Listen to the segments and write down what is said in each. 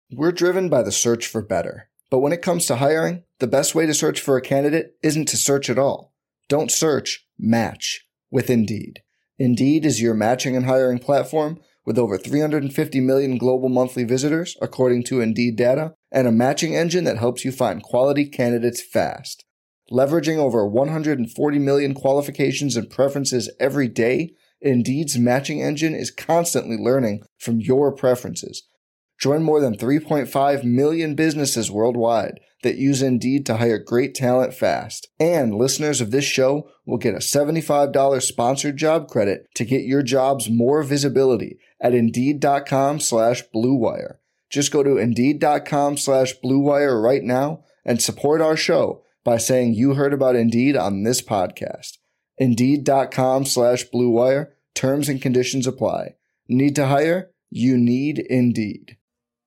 We're driven by the search for better. But when it comes to hiring, the best way to search for a candidate isn't to search at all. Don't search, match with Indeed. Indeed is your matching and hiring platform with over 350 million global monthly visitors, according to Indeed data, and a matching engine that helps you find quality candidates fast. Leveraging over 140 million qualifications and preferences every day, Indeed's matching engine is constantly learning from your preferences. Join more than 3.5 million businesses worldwide that use Indeed to hire great talent fast. And listeners of this show will get a $75 sponsored job credit to get your jobs more visibility at Indeed.com/Blue Wire. Just go to Indeed.com/Blue Wire right now and support our show by saying you heard about Indeed on this podcast. Indeed.com/Blue Wire. Terms and conditions apply. Need to hire? You need Indeed.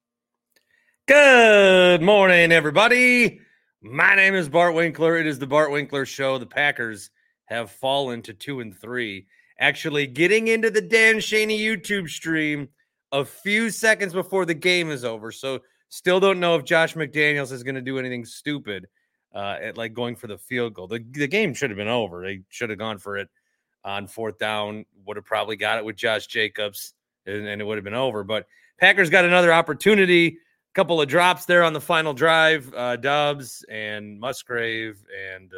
Good morning, everybody. My name is Bart Winkler. It is the Bart Winkler Show. The Packers have fallen to 2-3. Actually getting into the Dan Shaney YouTube stream a few seconds before the game is over. So still don't know if Josh McDaniels is going to do anything stupid at like going for the field goal. The game should have been over. They should have gone for it on fourth down. Would have probably got it with Josh Jacobs and it would have been over. But Packers got another opportunity. Couple of drops there on the final drive, Doubs and Musgrave, and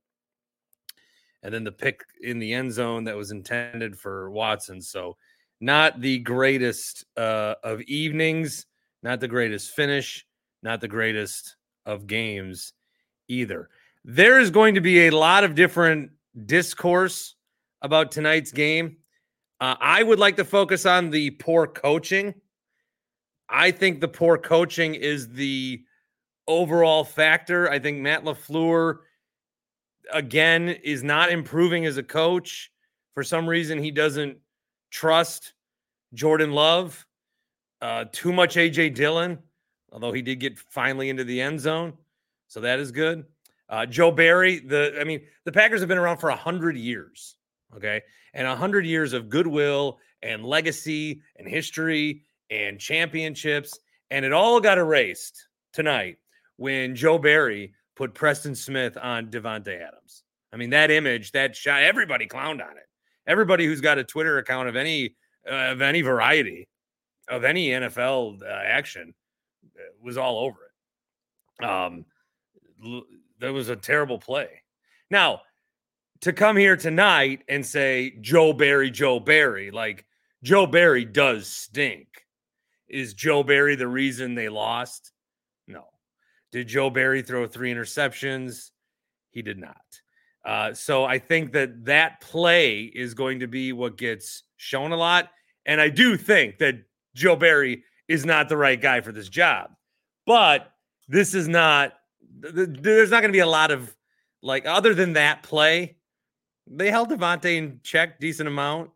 then the pick in the end zone that was intended for Watson. So not the greatest of evenings, not the greatest finish, not the greatest of games either. There is going to be a lot of different discourse about tonight's game. I would like to focus on the poor coaching. I think the poor coaching is the overall factor. I think Matt LaFleur, again, is not improving as a coach. For some reason, he doesn't trust Jordan Love. Too much A.J. Dillon, although he did get finally into the end zone. So that is good. Joe Barry, the Packers have been around for 100 years, okay? And 100 years of goodwill and legacy and history and championships, and it all got erased tonight when Joe Barry put Preston Smith on Devontae Adams. I mean, that image, that shot, everybody clowned on it. Everybody who's got a Twitter account of any variety, of any NFL action, was all over it. That was a terrible play. Now, to come here tonight and say Joe Barry, like Joe Barry does stink. Is Joe Barry the reason they lost? No. Did Joe Barry throw 3 interceptions? He did not. So I think that play is going to be what gets shown a lot. And I do think that Joe Barry is not the right guy for this job. But this is not – there's not going to be a lot of – like, other than that play, they held Devontae in check decent amount.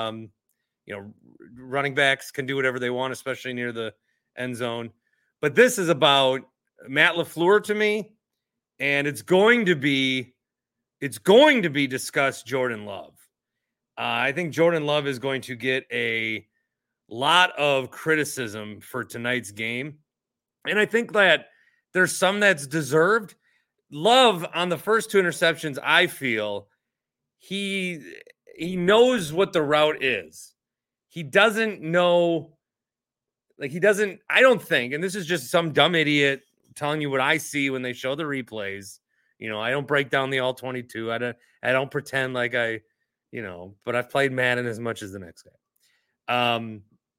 Running backs can do whatever they want, especially near the end zone. But this is about Matt LaFleur to me, and it's going to be discussed Jordan Love. I think Jordan Love is going to get a lot of criticism for tonight's game, and I think that there's some that's deserved. Love on the first 2 interceptions, I feel he knows what the route is. He doesn't know, I don't think, and this is just some dumb idiot telling you what I see when they show the replays. I don't break down the all 22. I don't pretend like but I've played Madden as much as the next guy.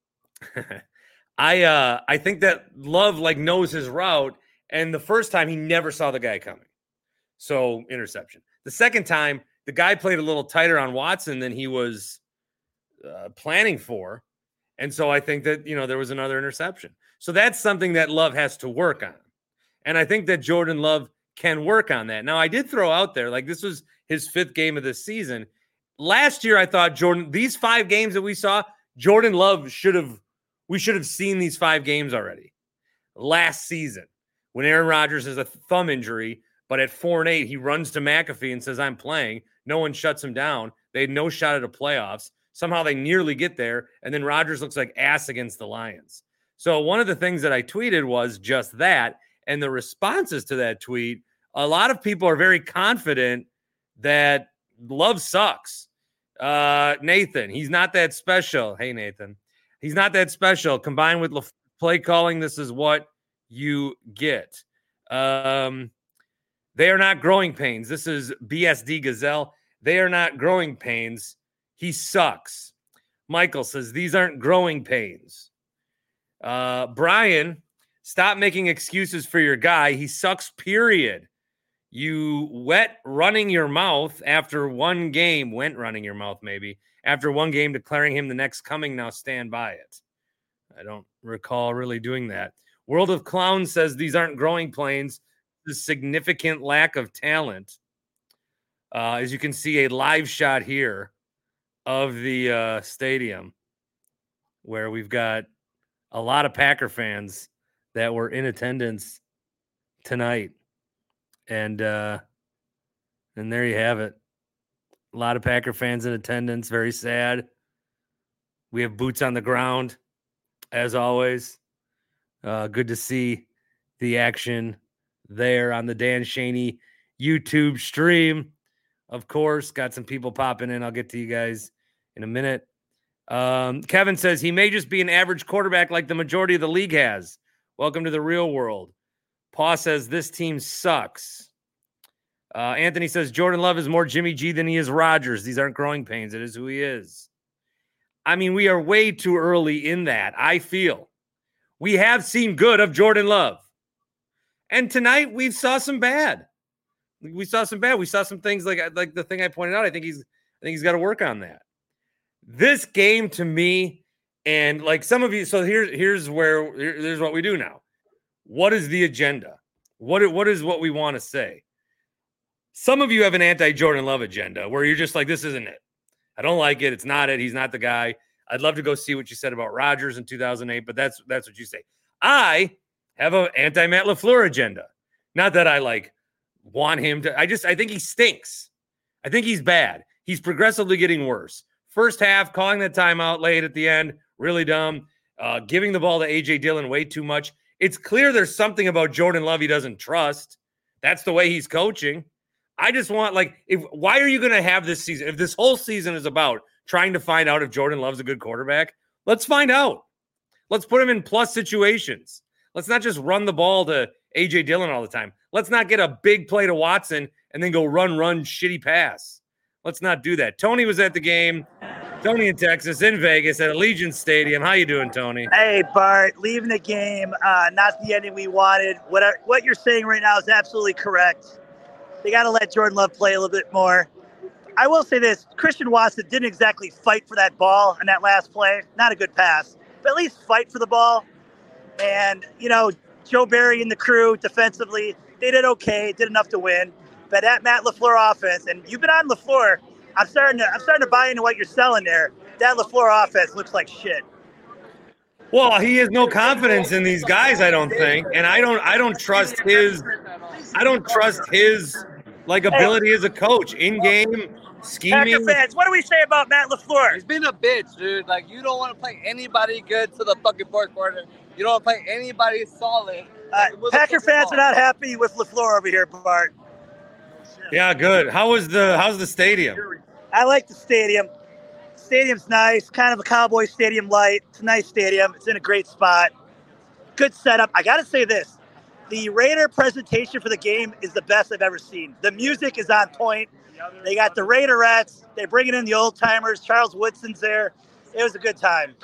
I think that Love knows his route, and the first time he never saw the guy coming. So interception. The second time, the guy played a little tighter on Watson than he was planning for. And so I think that, there was another interception. So that's something that Love has to work on. And I think that Jordan Love can work on that. Now, I did throw out there, this was his 5th game of the season. Last year, I thought these 5 games that we saw, Jordan Love we should have seen these 5 games already. Last season, when Aaron Rodgers has a thumb injury, but at 4-8, he runs to McAfee and says, I'm playing. No one shuts him down. They had no shot at the playoffs. Somehow they nearly get there, and then Rodgers looks like ass against the Lions. So one of the things that I tweeted was just that. And the responses to that tweet, a lot of people are very confident that Love sucks. Nathan, he's not that special. Hey, Nathan, he's not that special. Combined with play calling, this is what you get. They are not growing pains. This is BSD Gazelle. They are not growing pains. He sucks. Michael says, these aren't growing pains. Brian, stop making excuses for your guy. He sucks, period. You went running your mouth after one game, after one game declaring him the next coming. Now stand by it. I don't recall really doing that. World of Clowns says these aren't growing pains. The significant lack of talent. As you can see, a live shot here of the stadium where we've got a lot of Packer fans that were in attendance tonight. And there you have it. A lot of Packer fans in attendance. Very sad. We have boots on the ground, as always. Good to see the action there on the Dan Shaney YouTube stream. Of course, got some people popping in. I'll get to you guys in a minute. Kevin says he may just be an average quarterback like the majority of the league has. Welcome to the real world. Paul says this team sucks. Anthony says Jordan Love is more Jimmy G than he is Rodgers. These aren't growing pains. It is who he is. I mean, we are way too early in that, I feel. We have seen good of Jordan Love. And tonight we saw some bad. We saw some things like the thing I pointed out. I think he's got to work on that. This game to me, and like some of you, so here's what we do now. What is the agenda? What is what we want to say? Some of you have an anti-Jordan Love agenda where you're just like, this isn't it. I don't like it. It's not it. He's not the guy. I'd love to go see what you said about Rodgers in 2008, but that's what you say. I have an anti-Matt LaFleur agenda. Not that I want him to. I think he stinks. I think he's bad. He's progressively getting worse. First half, calling that timeout late at the end, really dumb. Giving the ball to A.J. Dillon way too much. It's clear there's something about Jordan Love he doesn't trust. That's the way he's coaching. I just want, why are you going to have this season? If this whole season is about trying to find out if Jordan Love's a good quarterback, let's find out. Let's put him in plus situations. Let's not just run the ball to A.J. Dillon all the time. Let's not get a big play to Watson and then go run, shitty pass. Let's not do that. Tony was at the game. Tony in Texas, in Vegas, at Allegiant Stadium. How you doing, Tony? Hey, Bart. Leaving the game, not the ending we wanted. What you're saying right now is absolutely correct. They got to let Jordan Love play a little bit more. I will say this. Christian Watson didn't exactly fight for that ball in that last play. Not a good pass, but at least fight for the ball. And, Joe Barry and the crew defensively, they did okay, did enough to win. But that Matt LaFleur offense, and you've been on LaFleur, I'm starting to buy into what you're selling there. That LaFleur offense looks like shit. Well, he has no confidence in these guys, I don't think, and I don't trust his ability as a coach in game scheming. Packer fans, what do we say about Matt LaFleur? He's been a bitch, dude. You don't want to play anybody good to the fucking fourth quarter. You don't want to play anybody solid. Packer fans are not happy with LaFleur over here, Bart. Yeah, good. How's the stadium? I like the stadium. Stadium's nice, kind of a Cowboy Stadium light. It's a nice stadium. It's in a great spot. Good setup. I got to say this. The Raider presentation for the game is the best I've ever seen. The music is on point. They got the Raiderettes. They're bringing in the old timers. Charles Woodson's there. It was a good time.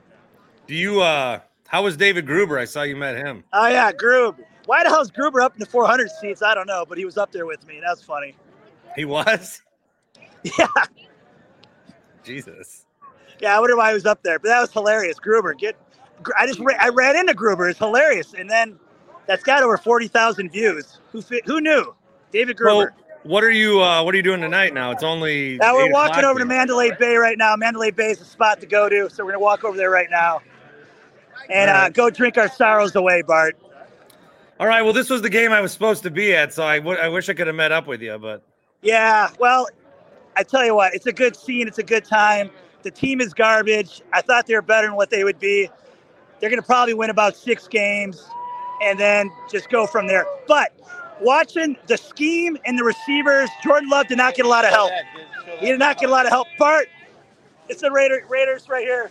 How was David Gruber? I saw you met him. Oh, yeah, Grub. Why the hell's Gruber up in the 400 seats? I don't know, but he was up there with me. That was funny. He was? Yeah. Jesus. Yeah, I wonder why he was up there, but that was hilarious. Gruber, I ran into Gruber. It's hilarious, and then that's got over 40,000 views. Who knew? David Gruber. Well, what are you doing tonight? Now it's only. We're walking over to Mandalay Bay right now. Mandalay Bay is the spot to go to, so we're gonna walk over there right now and go drink our sorrows away, Bart. All right. Well, this was the game I was supposed to be at, so I wish I could have met up with you, but. Yeah. Well, I tell you what, it's a good scene. It's a good time. The team is garbage. I thought they were better than what they would be. They're going to probably win about 6 games and then just go from there. But watching the scheme and the receivers, Jordan Love did not get a lot of help. He did not get a lot of help. Bart, it's the Raiders right here.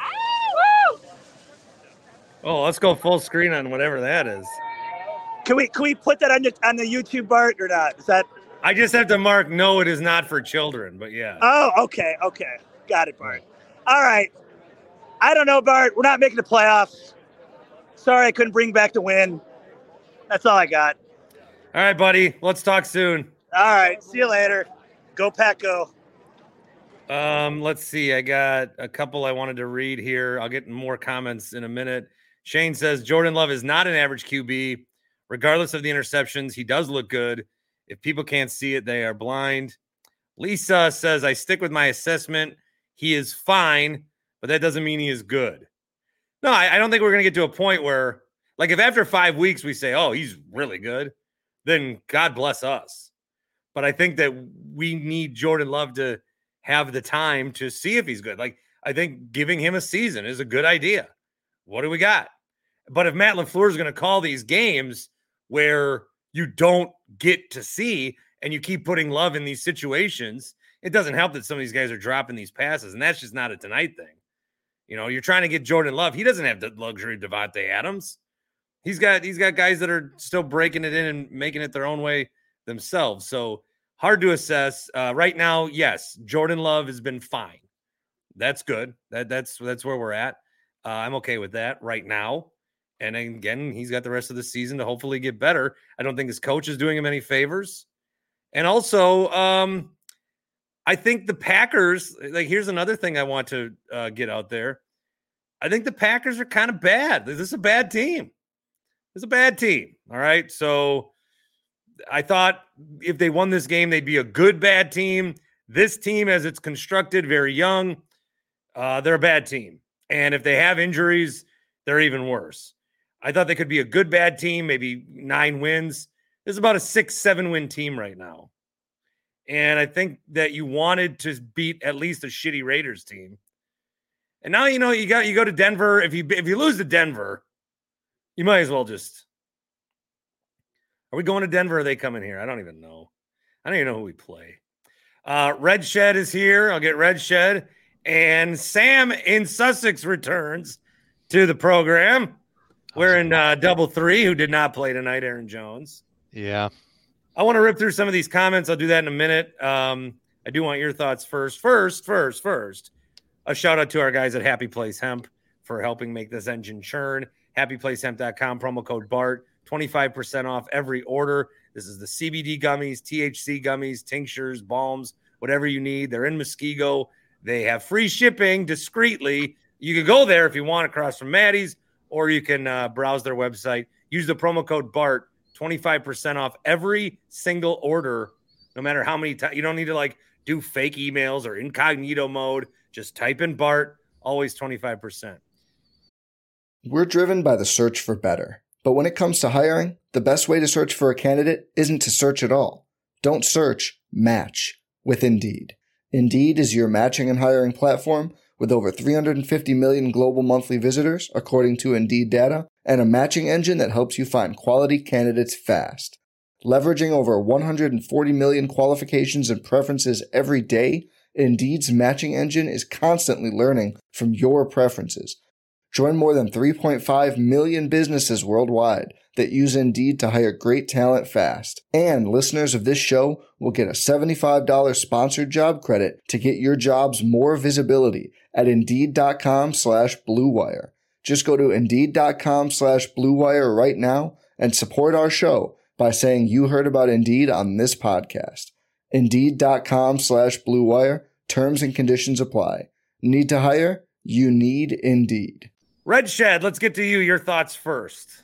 Oh, let's go full screen on whatever that is. Can we put that on the YouTube, Bart, or not? Is that? I just have to mark no, it is not for children, but yeah. Oh, okay. Got it, Bart. All right. I don't know, Bart. We're not making the playoffs. Sorry I couldn't bring back the win. That's all I got. All right, buddy. Let's talk soon. All right. See you later. Go Pack, go. Let's see. I got a couple I wanted to read here. I'll get more comments in a minute. Shane says Jordan Love is not an average QB. Regardless of the interceptions, he does look good. If people can't see it, they are blind. Lisa says, I stick with my assessment. He is fine, but that doesn't mean he is good. No, I don't think we're going to get to a point where, like, if after 5 weeks we say, oh, he's really good, then God bless us. But I think that we need Jordan Love to have the time to see if he's good. Like, I think giving him a season is a good idea. What do we got? But if Matt LaFleur is going to call these games where you don't get to see and you keep putting Love in these situations, it doesn't help that some of these guys are dropping these passes, and that's just not a tonight thing. You know, you're trying to get Jordan Love. He doesn't have the luxury of Devontae Adams. He's got guys that are still breaking it in and making it their own way themselves. So hard to assess. Right now, yes, Jordan Love has been fine. That's good. That's where we're at. I'm okay with that right now. And again, he's got the rest of the season to hopefully get better. I don't think his coach is doing him any favors. And also, I think the Packers, like, here's another thing I want to get out there. I think the Packers are kind of bad. This is a bad team. It's a bad team. All right. So I thought if they won this game, they'd be a good, bad team. This team, as it's constructed, very young, they're a bad team. And if they have injuries, they're even worse. I thought they could be a good, bad team, maybe 9 wins. This is about a 6-7 win team right now. And I think that you wanted to beat at least a shitty Raiders team. And now, you know, you go to Denver. If you lose to Denver, you might as well just. Are we going to Denver or are they coming here? I don't even know. I don't even know who we play. Red Shed is here. I'll get Red Shed. And Sam in Sussex returns to the program. We're in double three, who did not play tonight, Aaron Jones. Yeah. I want to rip through some of these comments. I'll do that in a minute. I do want your thoughts first. First, a shout out to our guys at Happy Place Hemp for helping make this engine churn. HappyPlaceHemp.com, promo code BART, 25% off every order. This is the CBD gummies, THC gummies, tinctures, balms, whatever you need. They're in Muskego. They have free shipping discreetly. You can go there if you want across from Maddie's, or you can browse their website. Use the promo code BART, 25% off every single order, no matter how many times. You don't need to like do fake emails or incognito mode. Just type in BART, always 25%. We're driven by the search for better. But when it comes to hiring, the best way to search for a candidate isn't to search at all. Don't search, match with Indeed. Indeed is your matching and hiring platform with over 350 million global monthly visitors, according to Indeed data, and a matching engine that helps you find quality candidates fast. Leveraging over 140 million qualifications and preferences every day, Indeed's matching engine is constantly learning from your preferences. Join more than 3.5 million businesses worldwide that use Indeed to hire great talent fast. And listeners of this show will get a $75 sponsored job credit to get your jobs more visibility at Indeed.com/Blue Wire. Just go to Indeed.com/Blue Wire right now and support our show by saying you heard about Indeed on this podcast. Indeed.com/Blue Wire. Terms and conditions apply. Need to hire? You need Indeed. Red Shed, let's get to you. Your thoughts first.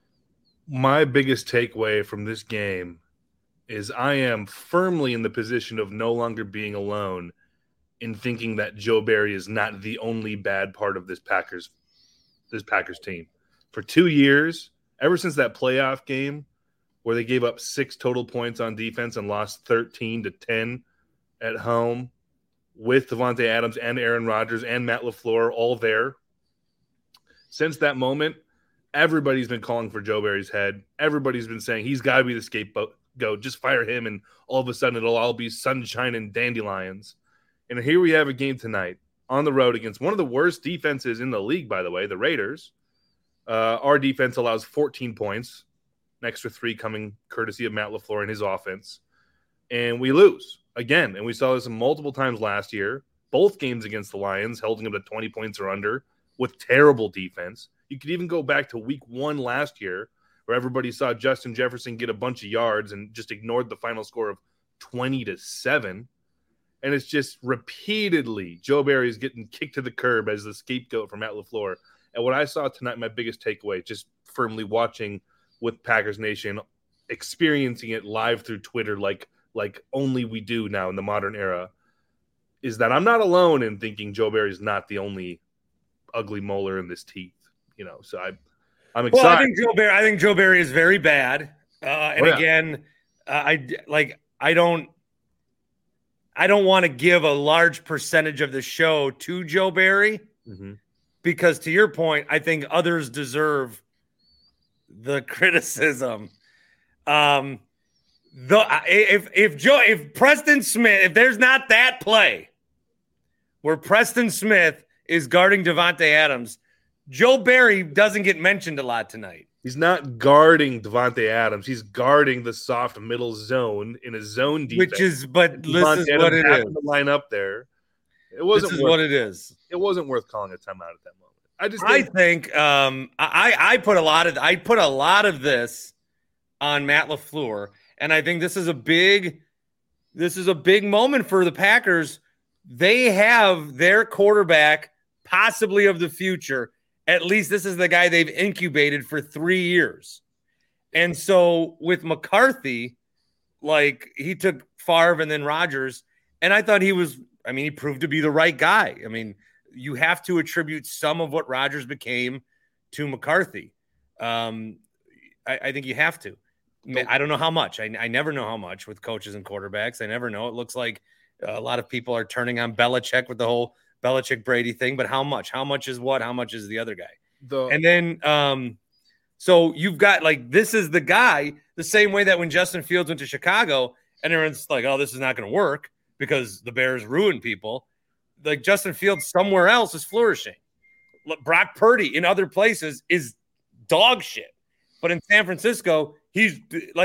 My biggest takeaway from this game is I am firmly in the position of no longer being alone in thinking that Joe Barry is not the only bad part of this Packers team. For 2 years, ever since that playoff game where they gave up 6 total points on defense and lost 13-10 at home with Devontae Adams and Aaron Rodgers and Matt LaFleur all there, Since that moment, everybody's been calling for Joe Barry's head. Everybody's been saying he's got to be the scapegoat. Just fire him, and all of a sudden it'll all be sunshine and dandelions. And here we have a game tonight on the road against one of the worst defenses in the league, by the way, the Raiders. Our defense allows 14 points, an extra 3 coming courtesy of Matt LaFleur and his offense. And we lose again. And we saw this multiple times last year. Both games against the Lions, holding them to 20 points or under with terrible defense. You could even go back to week 1 last year where everybody saw Justin Jefferson get a bunch of yards and just ignored the final score of 20-7. And it's just repeatedly Joe Barry is getting kicked to the curb as the scapegoat for Matt LaFleur. And what I saw tonight, my biggest takeaway, just firmly watching with Packers Nation, experiencing it live through Twitter like only we do now in the modern era, is that I'm not alone in thinking Joe Barry's not the only ugly molar in this teeth. So I'm excited. Well, I think Joe Barry is very bad. Again, I don't want to give a large percentage of the show to Joe Barry because, to your point, I think others deserve the criticism. If Preston Smith, if there's not that play where Preston Smith is guarding Davante Adams, Joe Barry doesn't get mentioned a lot tonight. He's not guarding Davante Adams. He's guarding the soft middle zone in a zone defense. This is what it is. To line up there. What it is. It wasn't worth calling a timeout at that moment. I put a lot of this on Matt LaFleur, and I think this is a big moment for the Packers. They have their quarterback, possibly of the future. At least this is the guy they've incubated for 3 years. And so with McCarthy, he took Favre and then Rodgers, and I thought he proved to be the right guy. I mean, you have to attribute some of what Rodgers became to McCarthy. I think you have to. I don't know how much. I never know how much with coaches and quarterbacks. I never know. It looks like a lot of people are turning on Belichick with the whole Belichick-Brady thing, but how much? How much is what? How much is the other guy? And then, so you've got this is the guy, the same way that when Justin Fields went to Chicago and everyone's like, oh, this is not going to work because the Bears ruined people. Justin Fields somewhere else is flourishing. Brock Purdy in other places is dog shit. But in San Francisco, he's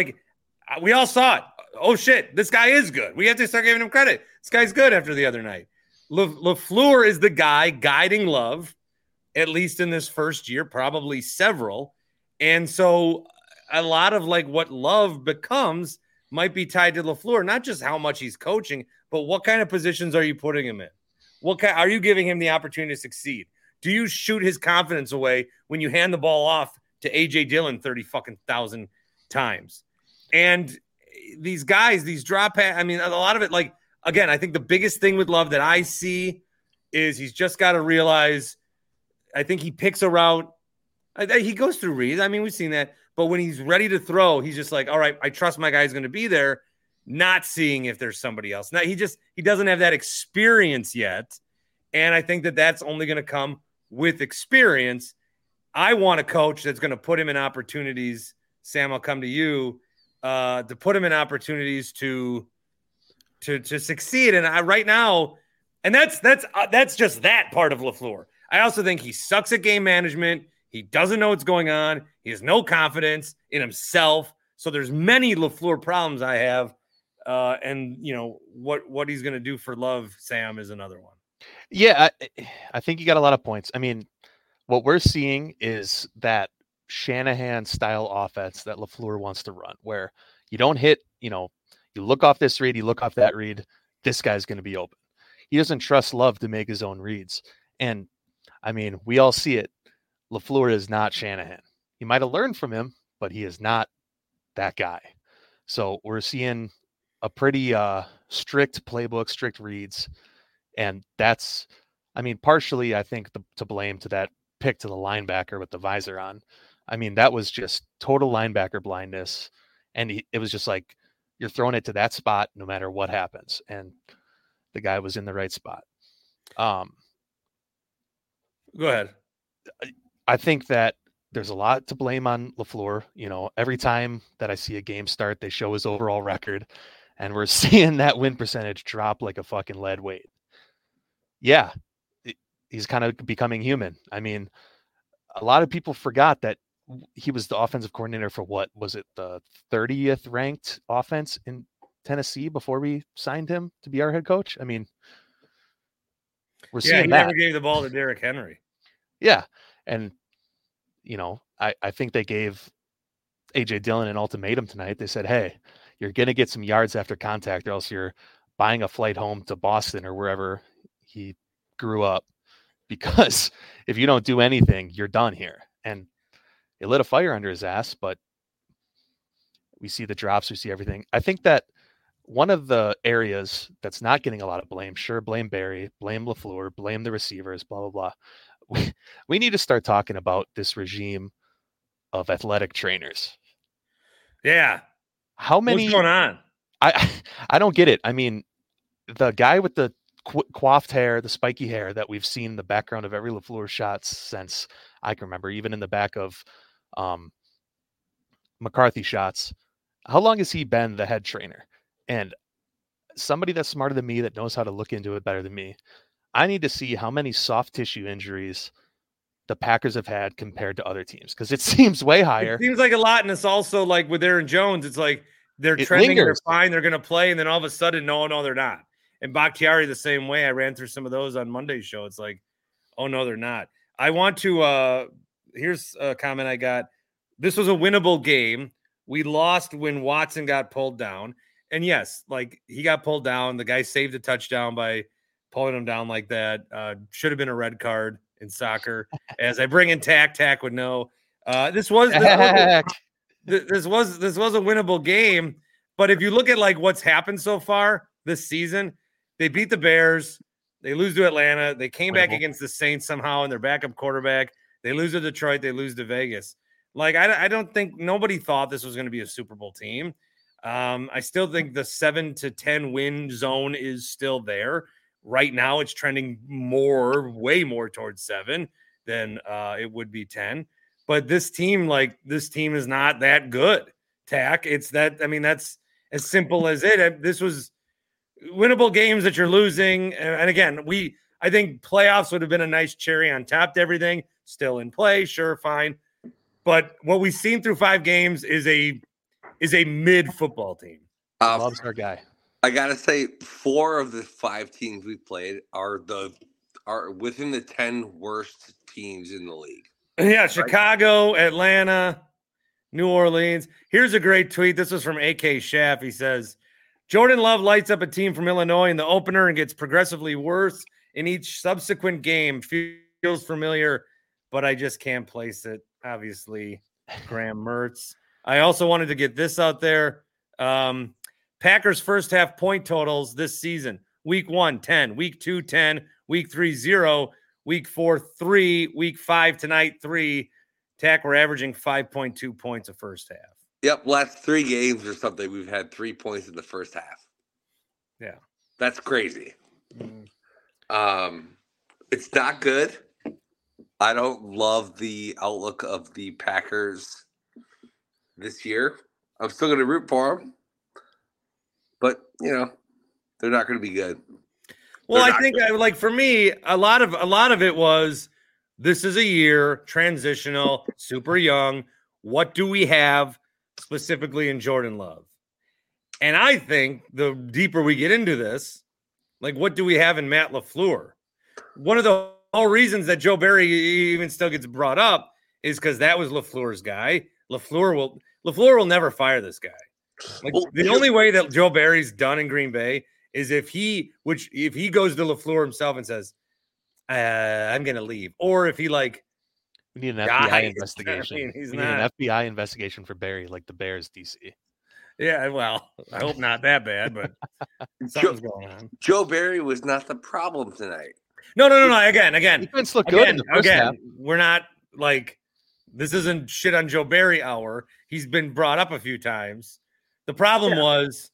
we all saw it. Oh, shit, this guy is good. We have to start giving him credit. This guy's good after the other night. LaFleur is the guy guiding Love, at least in this first year, probably several. And so a lot of what Love becomes might be tied to LaFleur, not just how much he's coaching, but what kind of positions are you putting him in? Are you giving him the opportunity to succeed? Do you shoot his confidence away when you hand the ball off to A.J. Dillon 30,000 times? And these guys, these drop pass, a lot of it, again, I think the biggest thing with Love that I see is he's just got to realize, I think he picks a route. He goes through reads. We've seen that. But when he's ready to throw, he's just all right, I trust my guy's going to be there, not seeing if there's somebody else. Now, he doesn't have that experience yet. And I think that that's only going to come with experience. I want a coach that's going to put him in opportunities. Sam, I'll come to you to put him in opportunities to succeed. And right now, and that's just that part of LaFleur. I also think he sucks at game management. He doesn't know what's going on. He has no confidence in himself. So there's many LaFleur problems I have. And what he's going to do for Love, Sam, is another one. Yeah, I think you got a lot of points. What we're seeing is that Shanahan style offense that LaFleur wants to run, where you don't hit, you look off this read, you look off that read, this guy's going to be open. He doesn't trust Love to make his own reads. And we all see it. LaFleur is not Shanahan. He might have learned from him, but he is not that guy. So we're seeing a pretty strict playbook, strict reads. And that's, partially, I think, to blame to that pick to the linebacker with the visor on. That was just total linebacker blindness. And it was just you're throwing it to that spot no matter what happens. And the guy was in the right spot. Go ahead. I think that there's a lot to blame on LaFleur. You know, every time that I see a game start, they show his overall record, and we're seeing that win percentage drop like a fucking lead weight. Yeah, he's kind of becoming human. I mean, a lot of people forgot that he was the offensive coordinator for what was it, the 30th ranked offense in Tennessee before we signed him to be our head coach. I mean, we're seeing he that. never gave the ball to Derrick Henry. Yeah, and you know, I think they gave AJ Dillon an ultimatum tonight. They said, "Hey, you're going to get some yards after contact, or else you're buying a flight home to Boston or wherever he grew up, because if you don't do anything, you're done here." And it lit a fire under his ass, but we see the drops, we see everything. I think that one of the areas that's not getting a lot of blame, sure, blame Barry, blame LaFleur, blame the receivers, blah, blah, blah. We need to start talking about this regime of athletic trainers. Yeah. How many? What's going on? I don't get it. I mean, the guy with the coiffed hair, the spiky hair that we've seen in the background of every LaFleur shot since I can remember, even in the back of McCarthy shots. How long has he been the head trainer? And somebody that's smarter than me, that knows how to look into it better than me, I need to see how many soft tissue injuries the Packers have had compared to other teams, because it seems way higher. It seems like a lot, and it's also like with Aaron Jones, it's like they're trending, they're fine, they're going to play, and then all of a sudden, no, they're not. And Bakhtiari the same way. I ran through some of those on Monday's show. It's like, oh, no, they're not. I want to here's a comment I got. This was a winnable game. We lost when Watson got pulled down. And yes, like he got pulled down. The guy saved a touchdown by pulling him down like that. Should have been a red card in soccer. As I bring in Tack would know. This was a winnable game. But if you look at like what's happened so far this season, they beat the Bears. They lose to Atlanta. They came back against the Saints somehow, and their backup quarterback. They lose to Detroit. They lose to Vegas. Like, I don't think nobody thought this was going to be a Super Bowl team. I still think the 7 to 10 win zone is still there. Right now, it's trending way more towards 7 than it would be 10. But this team is not that good, Tack. It's that, I mean, that's as simple as it. This was winnable games that you're losing. And again, I think playoffs would have been a nice cherry on top to everything. Still in play, sure, fine. But what we've seen through 5 games is a mid football team. Loves our guy. I gotta say, 4 of the 5 teams we played are within the 10 worst teams in the league. Yeah, Chicago, Atlanta, New Orleans. Here's a great tweet. This was from AK Schaff. He says, Jordan Love lights up a team from Illinois in the opener and gets progressively worse in each subsequent game. Feels familiar, but I just can't place it. Obviously, Graham Mertz. I also wanted to get this out there. Packers first half point totals this season. Week 1, 10. Week 2, 10. Week 3, 0. Week 4, 3. Week 5 tonight, 3. Tack, we're averaging 5.2 points a first half. Yep, last 3 games or something, we've had 3 points in the first half. Yeah. That's crazy. It's not good. I don't love the outlook of the Packers this year. I'm still going to root for them. But, they're not going to be good. Well, I think like for me, a lot of it was this is a year transitional, super young. What do we have specifically in Jordan Love? And I think the deeper we get into this, like what do we have in Matt LaFleur? One of the whole reasons that Joe Barry even still gets brought up is because that was LaFleur's guy. LaFleur will never fire this guy. Like the only way that Joe Barry's done in Green Bay is if he goes to LaFleur himself and says, I'm going to leave. Or if he we need an FBI investigation. We need an FBI investigation for Barry, like the Bears DC. Yeah, well, I hope not that bad, but something's going on. Joe Barry was not the problem tonight. No. Again. Defense looked good in the first half. We're not like this isn't shit on Joe Barry hour. He's been brought up a few times. The problem was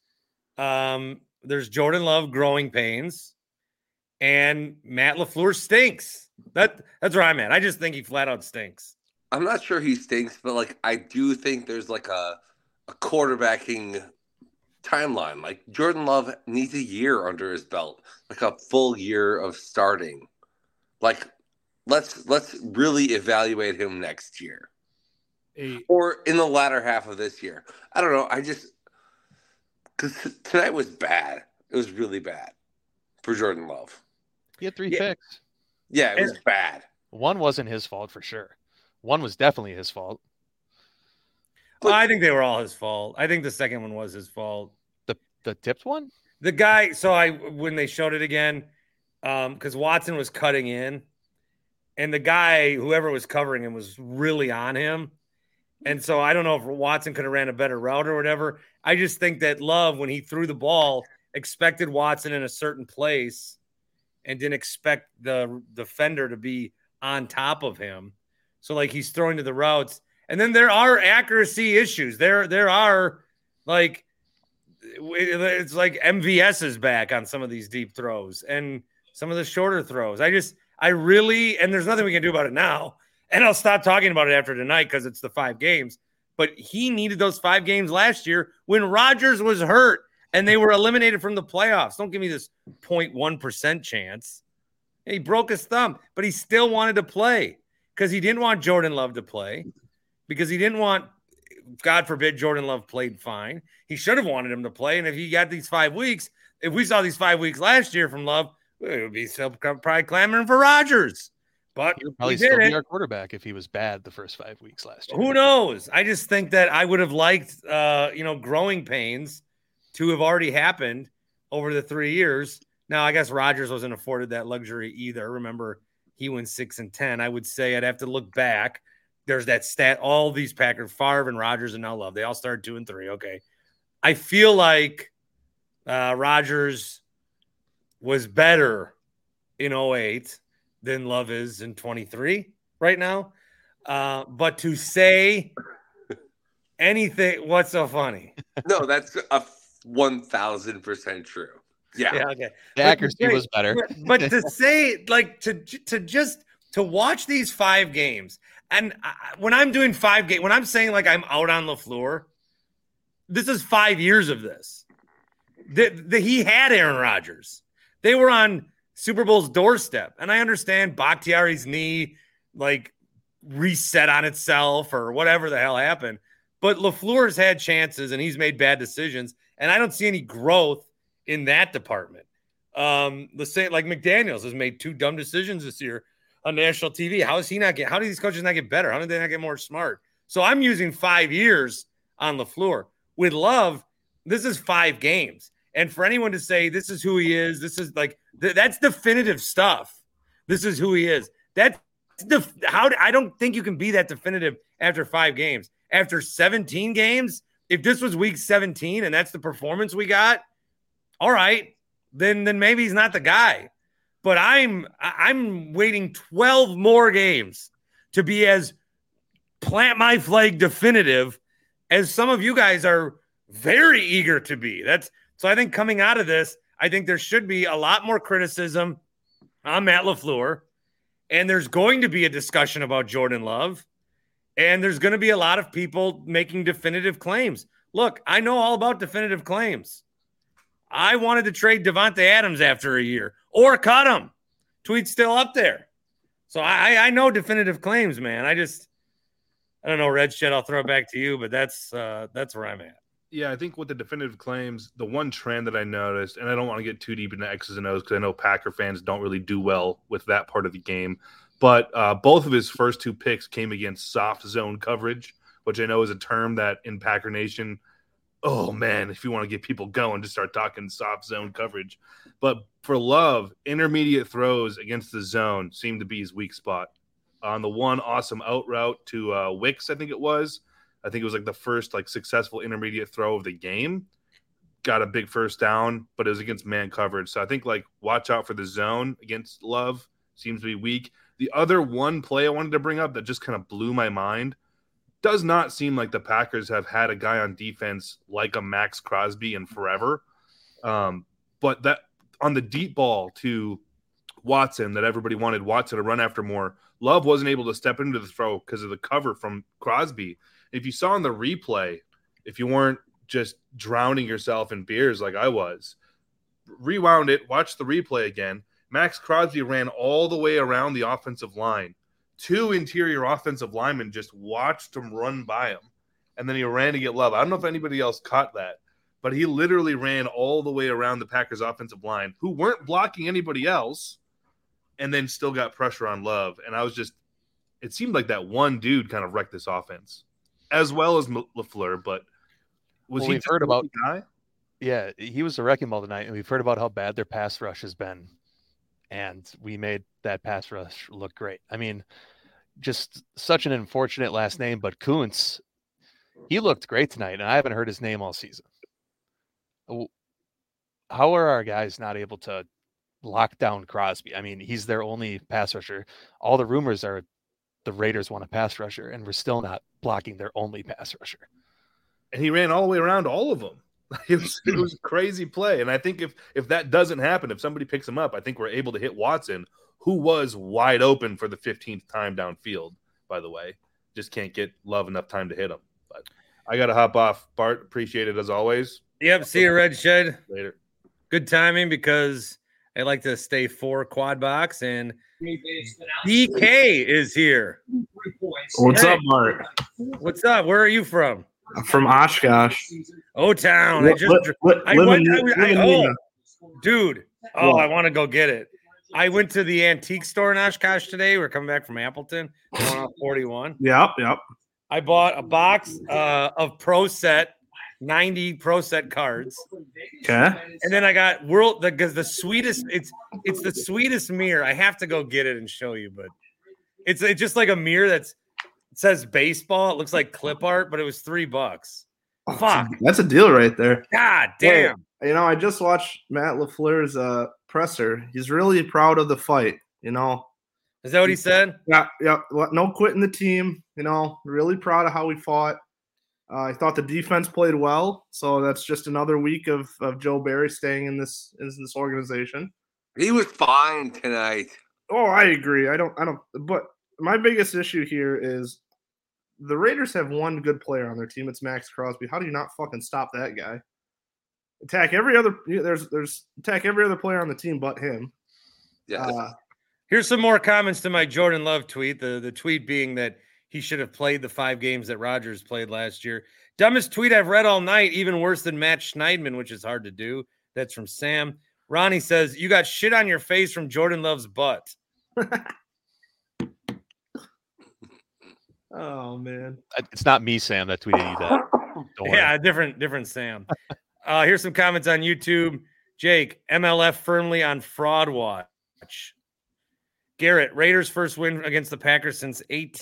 there's Jordan Love growing pains, and Matt LaFleur stinks. That's where I'm at. I just think he flat out stinks. I'm not sure he stinks, but like I do think there's like a quarterbacking timeline. Like Jordan Love needs a year under his belt, like a full year of starting. Like let's really evaluate him next year. Or in the latter half of this year. I don't know. Because tonight was bad. It was really bad for Jordan Love. He had 3 picks. Yeah, it was bad. One wasn't his fault for sure. One was definitely his fault. Well, I think they were all his fault. I think the second one was his fault. The tipped one? The guy, when they showed it again, because Watson was cutting in, and the guy, whoever was covering him, was really on him. And so I don't know if Watson could have ran a better route or whatever. I just think that Love, when he threw the ball, expected Watson in a certain place and didn't expect the defender to be on top of him. So, like, he's throwing to the routes. And then there are accuracy issues. There are, like, it's like MVS is back on some of these deep throws and some of the shorter throws. I really, and there's nothing we can do about it now. And I'll stop talking about it after tonight because it's the 5 games. But he needed those 5 games last year when Rodgers was hurt and they were eliminated from the playoffs. Don't give me this 0.1% chance. He broke his thumb, but he still wanted to play because he didn't want Jordan Love to play, because he didn't want, God forbid, Jordan Love played fine. He should have wanted him to play. And if he got these 5 weeks, if we saw these 5 weeks last year from Love, it would be still probably clamoring for Rodgers. But he would probably still be our quarterback if he was bad the first 5 weeks last year. Who knows? I just think that I would have liked, growing pains to have already happened over the 3 years. Now, I guess Rodgers wasn't afforded that luxury either. Remember, he went 6-10. I would say I'd have to look back. There's that stat. All these Packers, Favre and Rodgers and now Love, they all started 2-3. Okay, I feel like Rodgers was better in 2008 than Love is in 23 right now. But to say anything, what's so funny? No, that's 1,000% true. Yeah. Okay. The accuracy was better. But to say, like, to just to watch these 5 games, and when I'm doing 5 games, when I'm saying like I'm out on LaFleur, this is 5 years of this. He had Aaron Rodgers. They were on Super Bowl's doorstep. And I understand Bakhtiari's knee, like, reset on itself or whatever the hell happened. But LaFleur's had chances and he's made bad decisions. And I don't see any growth in that department. Let's say, like, McDaniels has made 2 dumb decisions this year on national TV. How do these coaches not get better? How do they not get more smart? So I'm using 5 years on LaFleur. With Love, this is 5 games. And for anyone to say this is who he is, this is like that's definitive stuff. This is who he is. I don't think you can be that definitive after 5 games. After 17 games, if this was week 17 and that's the performance we got, all right, then maybe he's not the guy. But I'm waiting 12 more games to be as plant my flag definitive as some of you guys are very eager to be. So I think coming out of this, I think there should be a lot more criticism on Matt LaFleur, and there's going to be a discussion about Jordan Love, and there's going to be a lot of people making definitive claims. Look, I know all about definitive claims. I wanted to trade Devontae Adams after a year or cut him. Tweet's still up there. So I know definitive claims, man. I don't know, Red Shed, I'll throw it back to you, but that's where I'm at. Yeah, I think with the definitive claims, the one trend that I noticed, and I don't want to get too deep into X's and O's because I know Packer fans don't really do well with that part of the game, but both of his first 2 picks came against soft zone coverage, which I know is a term that in Packer Nation, oh man, if you want to get people going, just start talking soft zone coverage. But for Love, intermediate throws against the zone seemed to be his weak spot. On the one awesome out route to Wicks, I think it was like the first like successful intermediate throw of the game. Got a big first down, but it was against man coverage. So I think like watch out for the zone against Love. Seems to be weak. The other one play I wanted to bring up that just kind of blew my mind. Does not seem like the Packers have had a guy on defense like a Max Crosby in forever. But that on the deep ball to Watson that everybody wanted Watson to run after more. Love wasn't able to step into the throw because of the cover from Crosby. If you saw in the replay, if you weren't just drowning yourself in beers like I was, rewound it, watch the replay again. Max Crosby ran all the way around the offensive line. 2 interior offensive linemen just watched him run by him. And then he ran to get Love. I don't know if anybody else caught that, but he literally ran all the way around the Packers offensive line, who weren't blocking anybody else, and then still got pressure on Love. And I was just, it seemed like that one dude kind of wrecked this offense, as well as LaFleur. But was he we've heard about the guy? Yeah, he was a wrecking ball tonight, and we've heard about how bad their pass rush has been, and we made that pass rush look great. I mean, just such an unfortunate last name, but Kuntz, he looked great tonight, and I haven't heard his name all season. How are our guys not able to lock down Crosby? I mean, he's their only pass rusher. All the rumors are the Raiders want a pass rusher, and we're still not blocking their only pass rusher. And he ran all the way around all of them. It was a crazy play. And I think if that doesn't happen, if somebody picks him up, I think we're able to hit Watson, who was wide open for the 15th time downfield, by the way. Just can't get Love enough time to hit him. But I got to hop off. Bart, appreciate it as always. Yep, see you, Red Shed. Later. Good timing because I like to stay 4 quad box, and DK is here. What's up, Bart? What's up? Where are you from? I'm from Oshkosh. O-Town. Dude. Oh, I want to go get it. I went to the antique store in Oshkosh today. We're coming back from Appleton, going off 41. Yep. I bought a box of Pro Set, 90 Pro Set cards. Okay. And then I got the sweetest. It's the sweetest mirror. I have to go get it and show you, but it's just like a mirror it says baseball. It looks like clip art, but it was $3. Oh, Fuck. That's a deal right there. God damn. Hey, I just watched Matt LaFleur's presser. He's really proud of the fight, Is that what he said? Yeah. No quitting the team, really proud of how we fought. I thought the defense played well, so that's just another week of Joe Barry staying in this organization. He was fine tonight. Oh, I agree. I don't. But my biggest issue here is the Raiders have one good player on their team. It's Max Crosby. How do you not fucking stop that guy? Attack every other. There's attack every other player on the team but him. Yeah. Here's some more comments to my Jordan Love tweet. The tweet being that he should have played the 5 games that Rodgers played last year. Dumbest tweet I've read all night, even worse than Matt Schneidman, which is hard to do. That's from Sam. Ronnie says, you got shit on your face from Jordan Love's butt. Oh, man. It's not me, Sam, that tweeted you that. Don't worry. Yeah, different Sam. Here's some comments on YouTube. Jake, MLF firmly on fraud watch. Garrett, Raiders first win against the Packers since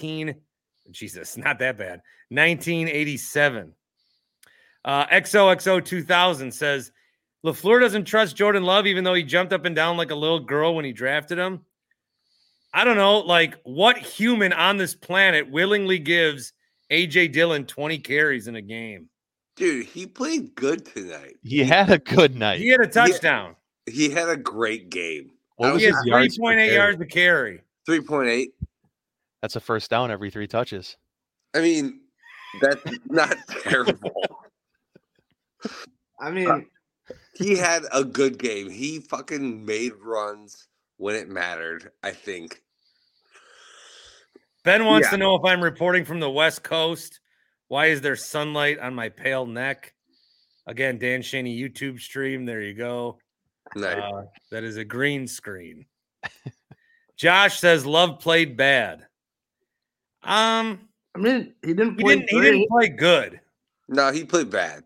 1987. XOXO 2000 says, LaFleur doesn't trust Jordan Love, even though he jumped up and down like a little girl when he drafted him. I don't know, what human on this planet willingly gives A.J. Dillon 20 carries in a game? Dude, he played good tonight. He had a good night. He had a touchdown. He had a great game. What was He had his yards 3.8 yards to carry. 3.8. That's a first down every 3 touches. I mean, that's not terrible. I mean, he had a good game. He fucking made runs when it mattered, I think. Ben wants to know if I'm reporting from the West Coast. Why is there sunlight on my pale neck? Again, Dan Shaney YouTube stream. There you go. Nice. That is a green screen. Josh says Love played bad. I mean, he didn't He play didn't play good. No, he played bad.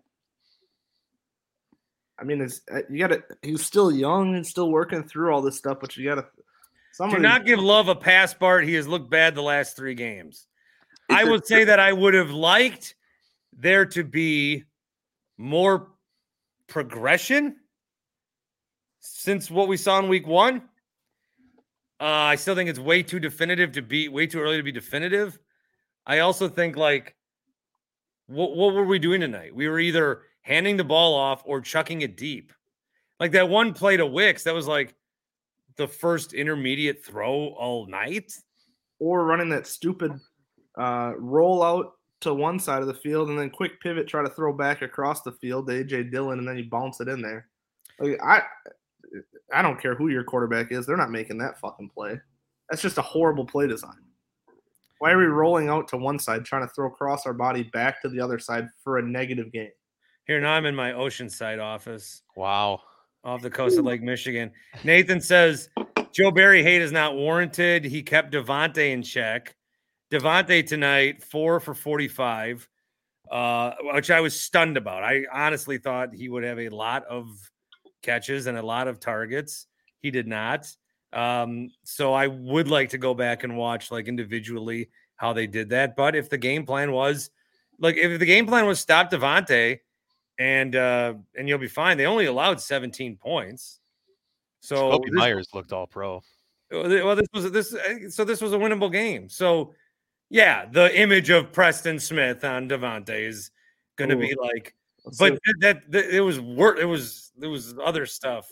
I mean, he's still young and still working through all this stuff, but you gotta. Do not give Love a pass, Bart. He has looked bad the last 3 games. I would say that I would have liked there to be more progression since what we saw in week 1. I still think it's way too definitive way too early to be definitive. I also think what were we doing tonight? We were either handing the ball off or chucking it deep. Like that one play to Wicks, that was like the first intermediate throw all night. Or running that stupid roll out to one side of the field and then quick pivot, try to throw back across the field to A.J. Dillon, and then you bounce it in there. Like, I don't care who your quarterback is. They're not making that fucking play. That's just a horrible play design. Why are we rolling out to one side, trying to throw across our body back to the other side for a negative gain? Here, now I'm in my Oceanside office. Wow. Off the coast of Lake Michigan. Nathan says, Joe Barry hate is not warranted. He kept Devontae in check. Devontae tonight, 4 for 45, which I was stunned about. I honestly thought he would have a lot of catches and a lot of targets. He did not. So I would like to go back and watch like individually how they did that. But if the game plan was stop Devontae and you'll be fine. They only allowed 17 points. So Kobe Myers looked all pro. Well, this was a winnable game. So yeah, the image of Preston Smith on Devontae is going to be like, but it was other stuff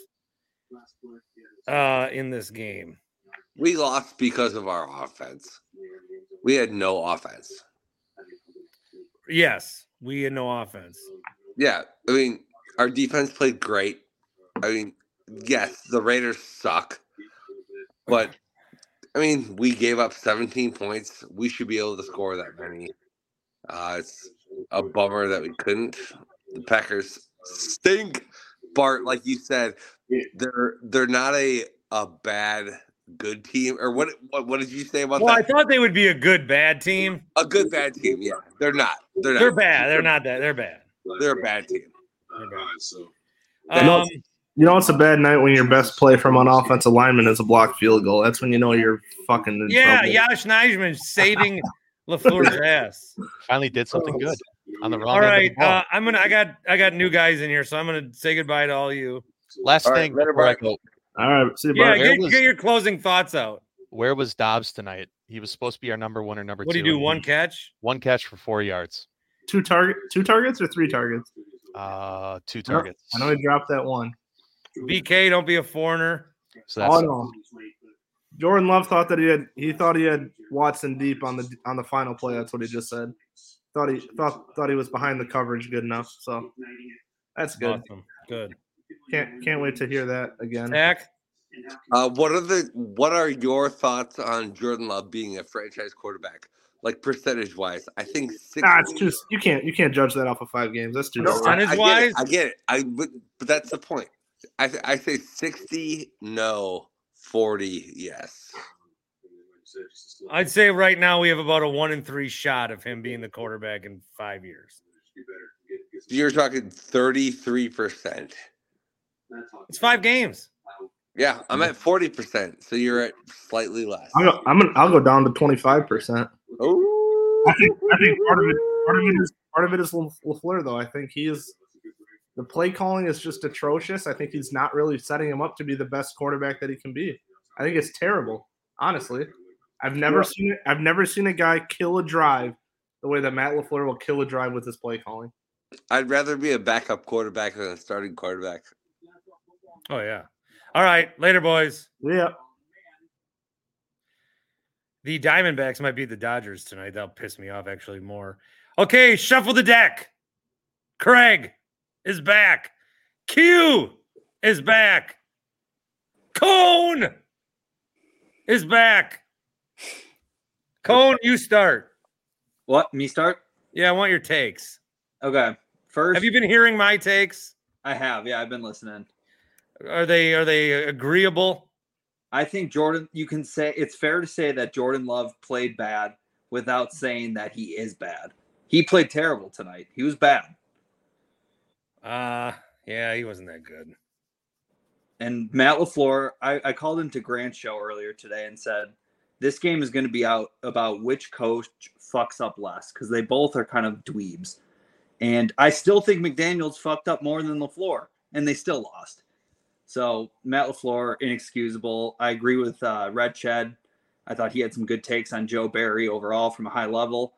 in this game. We lost because of our offense. We had no offense. Yes, we had no offense. Yeah, I mean, our defense played great. I mean, yes, the Raiders suck, but I mean, we gave up 17 points. We should be able to score that many. It's a bummer that we couldn't. The Packers stink. Bart, like you said, they're not a bad good team. Or what did you say about that? Well, I thought they would be a good bad team. A good bad team, yeah. They're not. They're bad. They're not that. They're bad. They're a bad team. You know it's a bad night when your best play from an offensive lineman is a blocked field goal. That's when you know you're fucking in trouble. Yash Nijman saving LaFleur's ass. Finally did something good on the wrong all end right, of the ball. I got new guys in here, so I'm gonna say goodbye to all you. Last thing before I go. All right, see you, Yeah, Bart. get your closing thoughts out. Where was Dobbs tonight? He was supposed to be our number one or number two. What did he do? One catch? One catch for 4 yards. Two targets or 3 targets? 2 targets. I know he dropped that one. BK, don't be a foreigner. So that's no. Jordan Love thought that he had Watson deep on the final play. That's what he just said. Thought he was behind the coverage good enough. So that's good. Awesome. Good. Can't wait to hear that again. Zach? What are your thoughts on Jordan Love being a franchise quarterback? Like percentage wise, I think 60. It's too. You can't judge that off of 5 games. That's too. Percentage wise, I get it. But that's the point. I say 60 no, 40 yes. I'd say right now we have about a 1 in 3 shot of him being the quarterback in 5 years. You're talking 33%. It's 5 games. Yeah, I'm at 40%, so you're at slightly less. I'll go down to 25%. Oh, I think part of it is LaFleur though. I think the play calling is just atrocious. I think he's not really setting him up to be the best quarterback that he can be. I think it's terrible. Honestly, I've never seen a guy kill a drive the way that Matt LaFleur will kill a drive with his play calling. I'd rather be a backup quarterback than a starting quarterback. Oh yeah. All right, later, boys. Yeah. The Diamondbacks might beat the Dodgers tonight. That'll piss me off actually more. Okay, shuffle the deck. Craig is back. Q is back. Cone is back. Cone, you start. What? Me start? Yeah, I want your takes. Okay. First, have you been hearing my takes? I have. Yeah, I've been listening. Are they agreeable? I think you can say it's fair to say that Jordan Love played bad without saying that he is bad. He played terrible tonight. He was bad. Yeah, he wasn't that good. And Matt LaFleur, I called into Grant's show earlier today and said, this game is going to be out about which coach fucks up less because they both are kind of dweebs. And I still think McDaniels fucked up more than LaFleur, and they still lost. So Matt LaFleur, inexcusable. I agree with Red Shed. I thought he had some good takes on Joe Barry overall from a high level.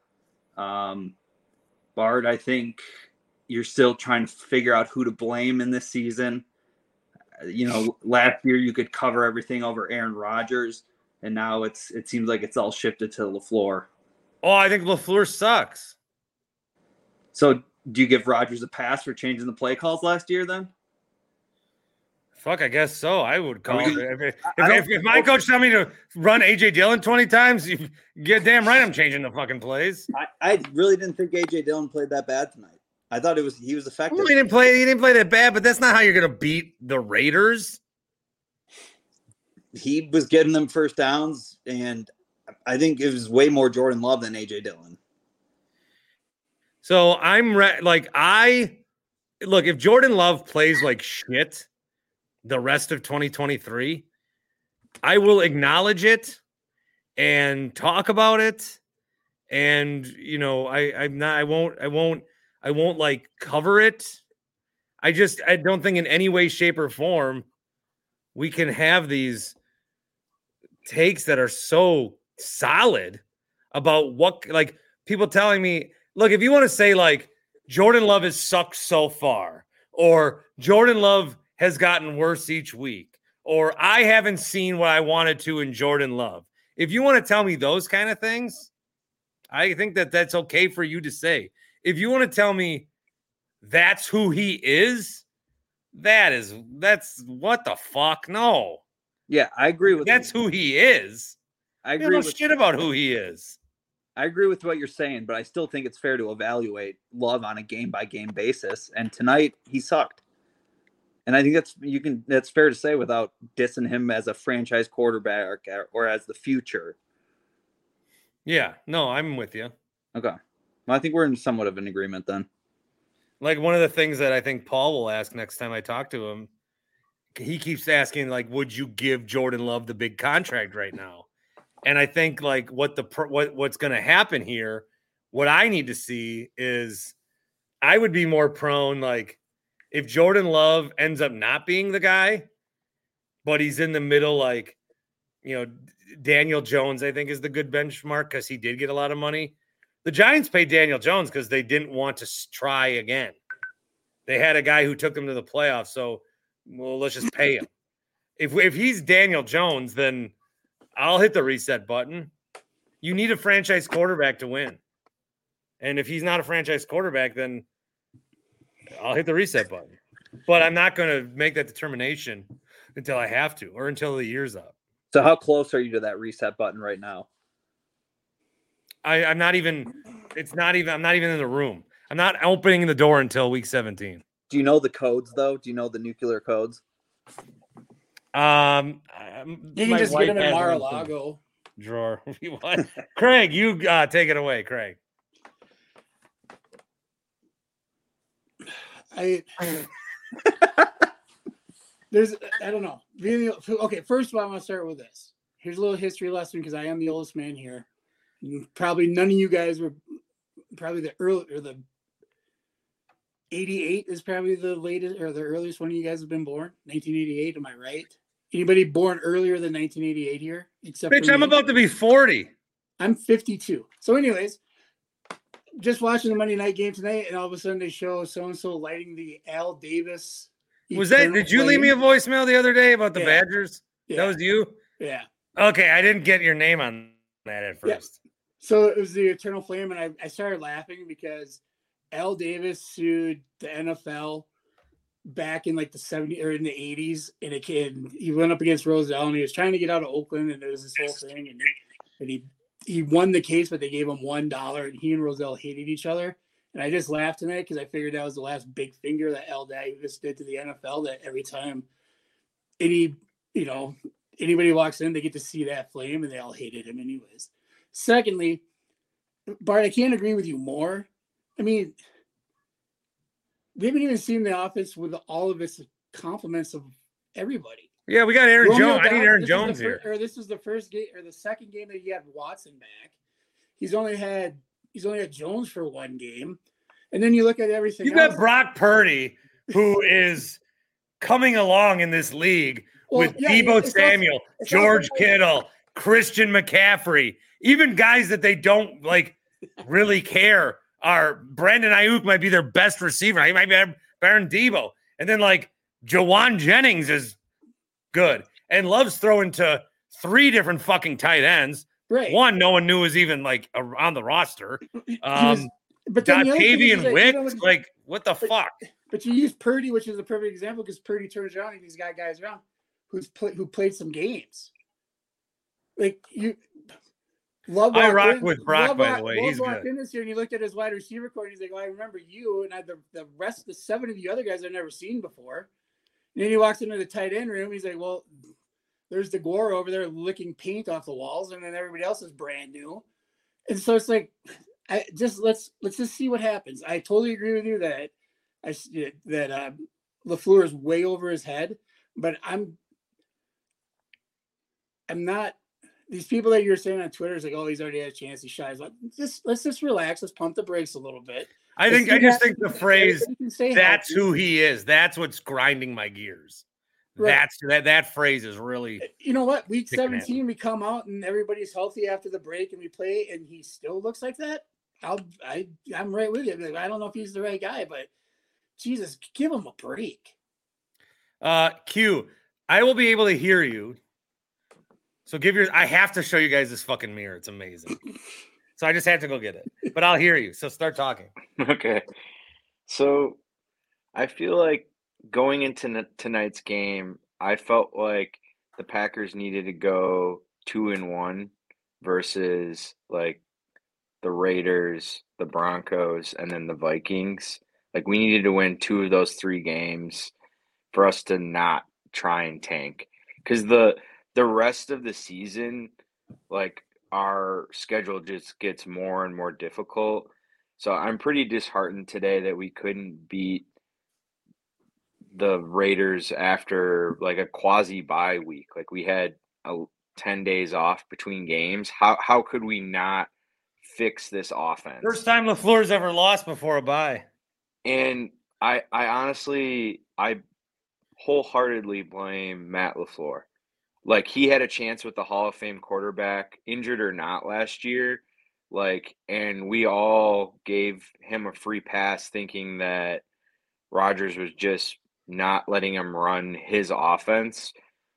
Bart, I think you're still trying to figure out who to blame in this season. Last year you could cover everything over Aaron Rodgers, and now it seems like it's all shifted to LaFleur. Oh, I think LaFleur sucks. So do you give Rodgers a pass for changing the play calls last year then? Fuck, I guess so. I would call it. If my coach tell me to run A.J. Dillon 20 times, you get damn right I'm changing the fucking plays. I really didn't think A.J. Dillon played that bad tonight. I thought he was effective. Well, he didn't play that bad, but that's not how you're going to beat the Raiders. He was getting them first downs, and I think it was way more Jordan Love than A.J. Dillon. So look, if Jordan Love plays like shit the rest of 2023, I will acknowledge it and talk about it. And, I won't like cover it. I don't think in any way, shape, or form we can have these takes that are so solid about what, like, people telling me, look, if you want to say like Jordan Love has sucked so far, or Jordan Love has gotten worse each week, or I haven't seen what I wanted to in Jordan Love. If you want to tell me those kind of things, I think that's okay for you to say. If you want to tell me that's who he is, that's what the fuck? No. Yeah, I agree with that's who he is. I agree with shit about who he is. I agree with what you're saying, but I still think it's fair to evaluate Love on a game-by-game basis. And tonight he sucked. And I think that's fair to say without dissing him as a franchise quarterback or as the future. Yeah, no, I'm with you. Okay. Well, I think we're in somewhat of an agreement then. Like, one of the things that I think Paul will ask next time I talk to him, he keeps asking, like, would you give Jordan Love the big contract right now? And I think, like, what's going to happen here, what I need to see is I would be more prone, like, if Jordan Love ends up not being the guy, but he's in the middle, like, Daniel Jones, I think, is the good benchmark because he did get a lot of money. The Giants paid Daniel Jones because they didn't want to try again. They had a guy who took them to the playoffs, so, well, let's just pay him. If he's Daniel Jones, then I'll hit the reset button. You need a franchise quarterback to win. And if he's not a franchise quarterback, then I'll hit the reset button. But I'm not going to make that determination until I have to, or until the year's up. So how close are you to that reset button right now? I'm not even in the room. I'm not opening the door until week 17. Do you know the codes though? Do you know the nuclear codes? You can just get them in Mar-a-Lago drawer. What? Craig, you take it away, Craig. I don't know. Okay, first of all, I want to start with this. Here's a little history lesson because I am the oldest man here. Probably none of you guys were probably the 88 is probably the latest or the earliest one of you guys have been born. 1988, am I right? Anybody born earlier than 1988 here? Except Bitch, I'm about to be 40. I'm 52. So anyways, just watching the Monday night game tonight, and all of a sudden they show so-and-so lighting the Al Davis. Did you leave me a voicemail the other day about the Badgers? Yeah. That was you? Yeah. Okay, I didn't get your name on that at first. Yeah. So it was the Eternal Flame, and I started laughing because Al Davis sued the NFL back in like the 70s or in the 80s, and he went up against Rozelle, and he was trying to get out of Oakland, and there was this whole thing, and he won the case, but they gave him $1, and he and Rozelle hated each other. And I just laughed tonight because I figured that was the last big finger that Al Davis did to the NFL, that every time anybody walks in, they get to see that flame, and they all hated him anyways. Secondly, Bart, I can't agree with you more. I mean, we haven't even seen the offense with all of its compliments of everybody. Yeah, we got Aaron Jones. I need Aaron Jones here. This was the first game or the second game that he had Watson back. He's only had Jones for one game. And then you look at everything. You got Brock Purdy, who is coming along in this league with Deebo Samuel, George Kittle, Christian McCaffrey, even guys that they don't like really care are Brandon Ayuk might be their best receiver. He might be Baron Deebo. And then like Jawan Jennings is good. And Love's throwing to 3 different fucking tight ends. Right. One no one knew was even like on the roster. But then the other thing is Davian that, Wicks, like what the fuck? But you use Purdy, which is a perfect example because Purdy turns around and he's got guys around who played some games. Like you, Love. I rock with Brock, by the way. He's walked good. in this year and he looked at his wide receiver core and he's like, "Well, I remember you and the rest of the 7 of you other guys I've never seen before." And then he walks into the tight end room. He's like, "Well, there's DeGore over there licking paint off the walls, and then everybody else is brand new." And so it's like, let's just see what happens. I totally agree with you that LaFleur is way over his head, but I'm not. These people that you're saying on Twitter is like, "Oh, he's already had a chance. He shies." Let's just relax. Let's pump the brakes a little bit. I just think the phrase "that's who he is." That's what's grinding my gears. Right. That phrase is really. You know what? Week 17, we come out and everybody's healthy after the break, and we play, and he still looks like that. I'm right with you. I don't know if he's the right guy, but Jesus, give him a break. Q, I will be able to hear you. So I have to show you guys this fucking mirror. It's amazing. So I just have to go get it. But I'll hear you. So start talking. Okay. So I feel like going into tonight's game, I felt like the Packers needed to go 2-1 versus like the Raiders, the Broncos, and then the Vikings. Like we needed to win 2 of those 3 games for us to not try and tank. Because the rest of the season, like our schedule just gets more and more difficult. So I'm pretty disheartened today that we couldn't beat the Raiders after like a quasi bye week. Like we had 10 days off between games. How could we not fix this offense? First time LaFleur's ever lost before a bye. And I honestly, I wholeheartedly blame Matt LaFleur. Like he had a chance with the Hall of Fame quarterback, injured or not, last year. Like, and we all gave him a free pass thinking that Rodgers was just not letting him run his offense.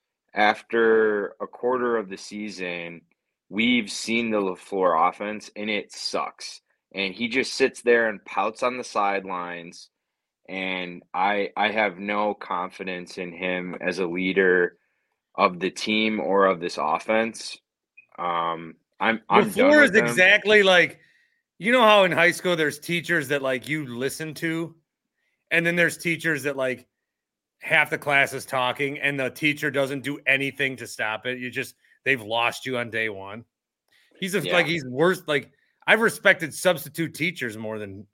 After a quarter of the season, we've seen the LaFleur offense, and it sucks. And he just sits there and pouts on the sidelines. And I have no confidence in him as a leader of the team or of this offense. I'm LaFleur is exactly like, you know how in high school there's teachers that like you listen to, and then there's teachers that like half the class is talking and the teacher doesn't do anything to stop it. They've lost you on day one. He's worse. Like I've respected substitute teachers more than.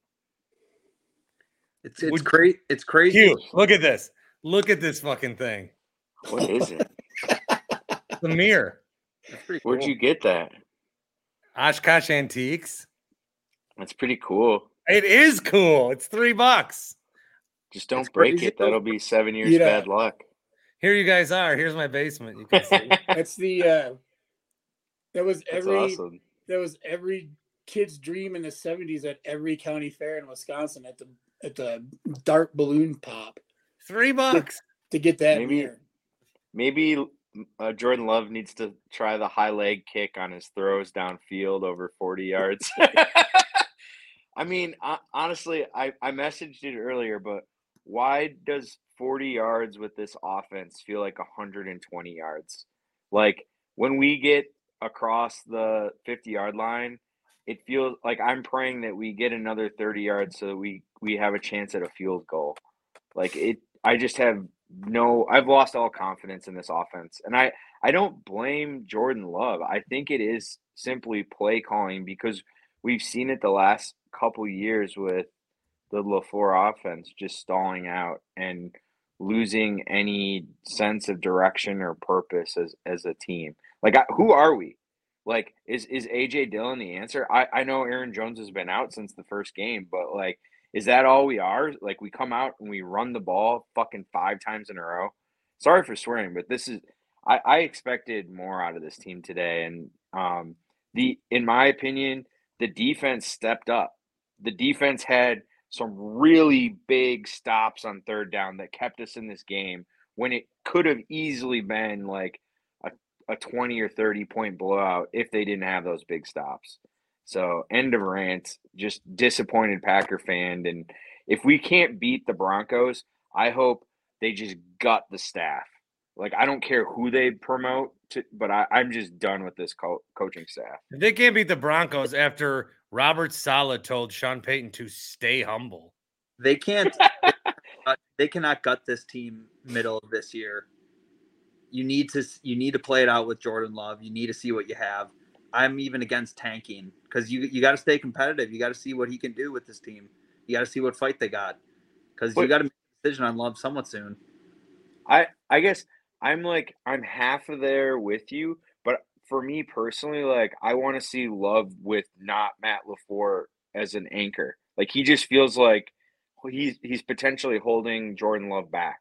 It's crazy. It's crazy. Q, look at this. Look at this fucking thing. What is it? The mirror. Where'd you get that? Oshkosh Antiques. That's pretty cool. It is cool. It's $3. Just don't break it. That'll be 7 years bad luck. Here you guys are. Here's my basement. You can see. That's the that was awesome. That was every kid's dream in the 70s at every county fair in Wisconsin at the dart balloon pop. $3 to get that mirror. Maybe Jordan Love needs to try the high leg kick on his throws downfield over 40 yards. I mean, honestly, I messaged it earlier, but why does 40 yards with this offense feel like 120 yards? Like when we get across the 50-yard line, it feels like I'm praying that we get another 30 yards so that we have a chance at a field goal. Like I've lost all confidence in this offense. And I don't blame Jordan Love. I think it is simply play calling because we've seen it the last couple years with the LaFleur offense just stalling out and losing any sense of direction or purpose as a team. Like, who are we? Like, is A.J. Dillon the answer? I know Aaron Jones has been out since the first game, but, like, is that all we are? Like, we come out and we run the ball fucking 5 times in a row? Sorry for swearing, but this is – I expected more out of this team today. And in my opinion, the defense stepped up. The defense had some really big stops on third down that kept us in this game when it could have easily been like a 20 or 30 point blowout if they didn't have those big stops. So end of rant, just disappointed Packer fan. And if we can't beat the Broncos, I hope they just gut the staff. Like, I don't care who they promote, but I'm just done with this coaching staff. They can't beat the Broncos after Robert Saleh told Sean Payton to stay humble. They can't. They cannot gut this team middle of this year. You need to play it out with Jordan Love. You need to see what you have. I'm even against tanking because you got to stay competitive. You got to see what he can do with this team. You got to see what fight they got because you got to make a decision on Love somewhat soon. I guess I'm half of there with you, but for me personally, like, I want to see Love with not Matt LaFleur as an anchor. Like, he just feels like he's potentially holding Jordan Love back.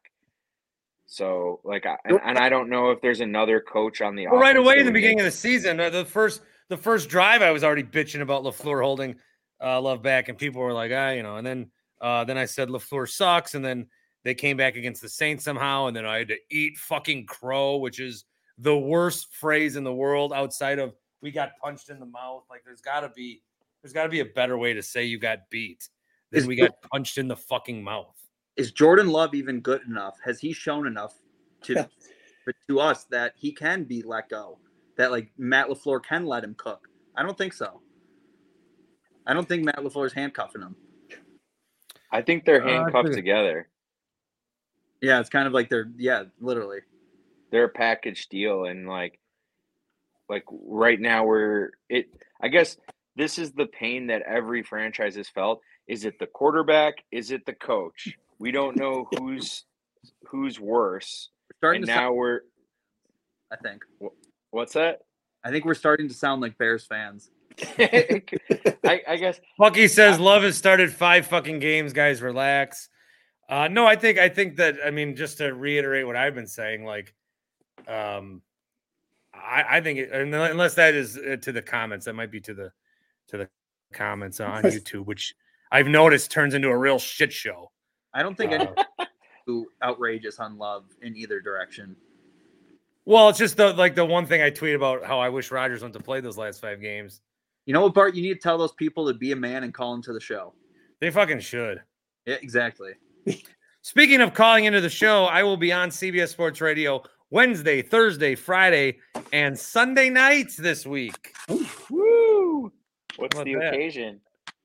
So, like, I don't know if there's another coach on the offense. Right away in the beginning of the season, the first drive, I was already bitching about LaFleur holding Love back, and people were like, and then I said LaFleur sucks, and then they came back against the Saints somehow, and then I had to eat fucking crow, which is the worst phrase in the world outside of we got punched in the mouth. Like, there's got to be a better way to say you got beat than we got punched in the fucking mouth. Is Jordan Love even good enough? Has he shown enough to us that he can be let go? That, like, Matt LaFleur can let him cook? I don't think so. I don't think Matt LaFleur's handcuffing him. I think they're handcuffed together. Yeah, it's kind of like literally. They're a package deal, and like right now I guess this is the pain that every franchise has felt. Is it the quarterback? Is it the coach? We don't know who's worse. I think. What's that? I think we're starting to sound like Bears fans. I guess. Bucky says Love has started 5 fucking games. Guys, relax. No, I think that, I mean, just to reiterate what I've been saying, like, I think unless that is to the comments, that might be to the comments on YouTube, which I've noticed turns into a real shit show. I don't think anyone too outrageous on Love in either direction. Well, it's just the one thing I tweet about how I wish Rodgers went to play those last 5 games. You know what, Bart? You need to tell those people to be a man and call into the show. They fucking should. Yeah, exactly. Speaking of calling into the show, I will be on CBS Sports Radio Wednesday, Thursday, Friday, and Sunday nights this week. Woo! What's the occasion?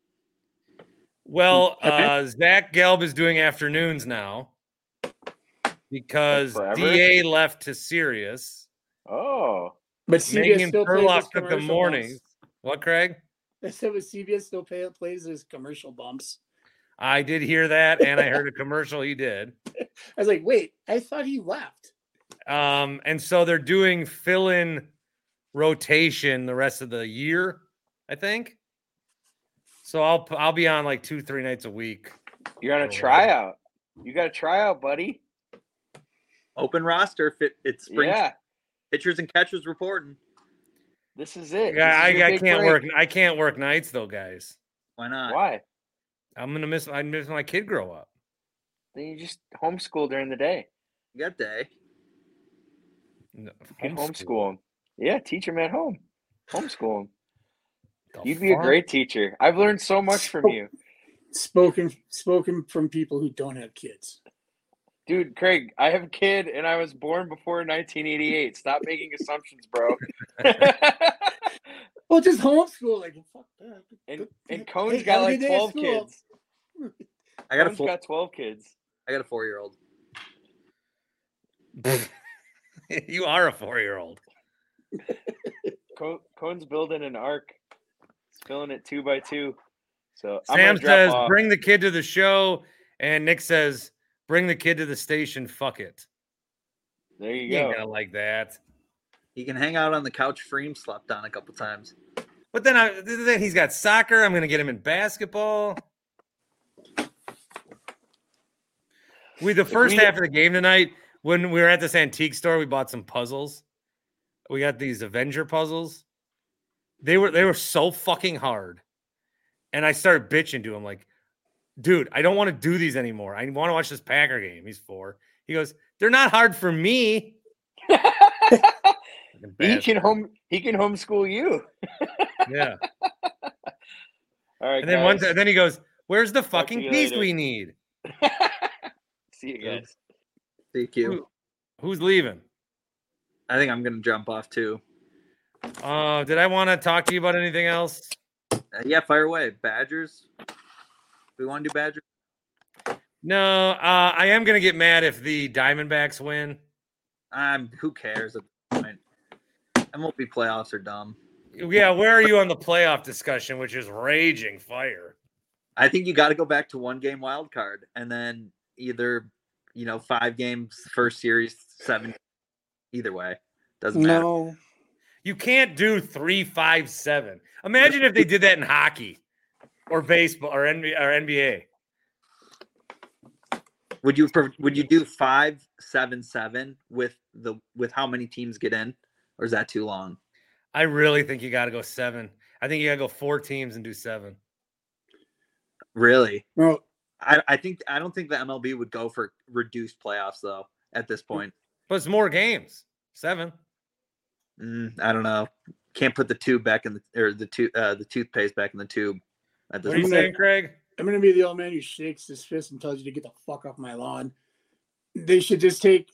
Well, Zach Gelb is doing afternoons now because DA left to Sirius. Oh. But CBS Megan still Turlock plays took the mornings. What, Craig? I said, but CBS still plays his commercial bumps. I did hear that, and I heard a commercial he did. I was like, wait, I thought he left. And so they're doing fill-in rotation the rest of the year, I think. So I'll be on like 2-3 nights a week. You're on a tryout. You got a tryout, buddy. Open roster. It's spring. Yeah. Pitchers and catchers reporting. This is it. Yeah, I can't work. I can't work nights though, guys. Why not? Why? I miss my kid grow up. Then you just homeschool during the day. You got day. No, homeschool him. Yeah, teach him at home. Homeschool him. You'd be fuck? a great teacher. I've learned so much from you. Spoken from people who don't have kids. Dude, Craig, I have a kid and I was born before 1988. Stop making assumptions, bro. Well, just homeschool. Like, fuck that. And Cone's got like 12 kids. Cone's got 12 kids. I got a 4-year-old. You are a 4-year-old. Cone's building an ark. He's filling it 2x2. So Sam says, bring the kid to the show. And Nick says, bring the kid to the station. Fuck it. There you go. go. Gonna like that. He can hang out on the couch Freem slept on a couple times. But then he's got soccer. I'm going to get him in basketball. The first half of the game tonight, when we were at this antique store, we bought some puzzles. We got these Avenger puzzles. They were so fucking hard. And I started bitching to him like, dude, I don't want to do these anymore. I want to watch this Packer game. He's 4. He goes, they're not hard for me. He can homeschool you. Yeah. All right. And then then he goes, where's the fucking you piece later. we need? See you guys. Thank you. Who's leaving? I think I'm gonna jump off too. Did I want to talk to you about anything else? Yeah, fire away. Badgers. We want to do Badgers. No, I am gonna get mad if the Diamondbacks win. Who cares at this point? MLB playoffs are dumb. Yeah, where are you on the playoff discussion, which is raging fire? I think you got to go back to 1-game wild card, and then either 5 games first series, 7. Either way, doesn't matter. No, you can't do 3, 5, 7. Imagine if they did that in hockey, or baseball, or NBA. Would you do 5, 7, 7 with how many teams get in, or is that too long? I really think you got to go 7. I think you got to go 4 teams and do 7. Really? well, I don't think the MLB would go for reduced playoffs though at this point. But it's more games. 7. I don't know. Can't put the tube back in the toothpaste back in the tube. At this What are you point. saying, Craig? I'm going to be the old man who shakes his fist and tells you to get the fuck off my lawn. It should just be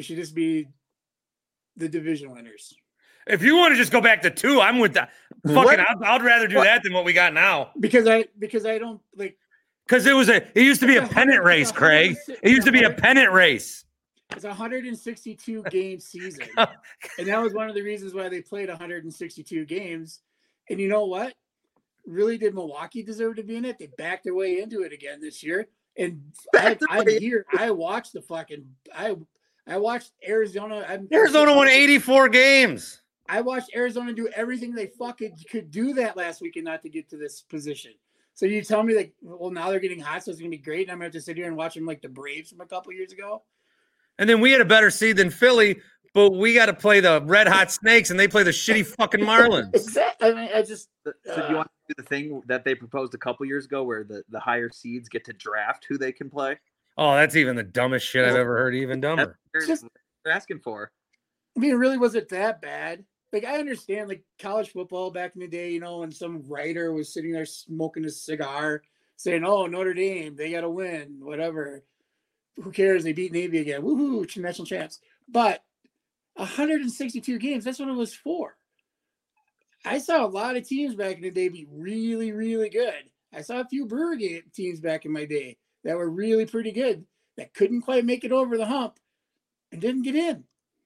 the division winners. If you want to just go back to 2, I'm with that. Fucking, I'd rather do that than what we got now. Because I don't like. Because it used to be a pennant race, Craig. It used to be a pennant race. It's a 162 game season, and that was one of the reasons why they played 162 games. And you know what? Really, did Milwaukee deserve to be in it? They backed their way into it again this year. And I'm here. I watched the fucking. I watched Arizona. Arizona won 84 games. I watched Arizona do everything they fucking could do that last weekend not to get to this position. So you tell me like, well, now they're getting hot, so it's gonna be great, and I'm gonna have to sit here and watch them like the Braves from a couple years ago. And then we had a better seed than Philly, but we got to play the Red Hot Snakes, and they play the shitty fucking Marlins. Exactly. I mean, I just. So do you want to do the thing that they proposed a couple years ago, where the higher seeds get to draft who they can play? Oh, that's even the dumbest shit I've ever heard. Even dumber. That's what they're asking for. I mean, it really wasn't that bad. Like, I understand, like, college football back in the day, and some writer was sitting there smoking a cigar saying, oh, Notre Dame, they got to win, whatever. Who cares? They beat Navy again. Woohoo, national champs. But 162 games, that's what it was for. I saw a lot of teams back in the day be really, really good. I saw a few Brewer teams back in my day that were really pretty good that couldn't quite make it over the hump and didn't get in.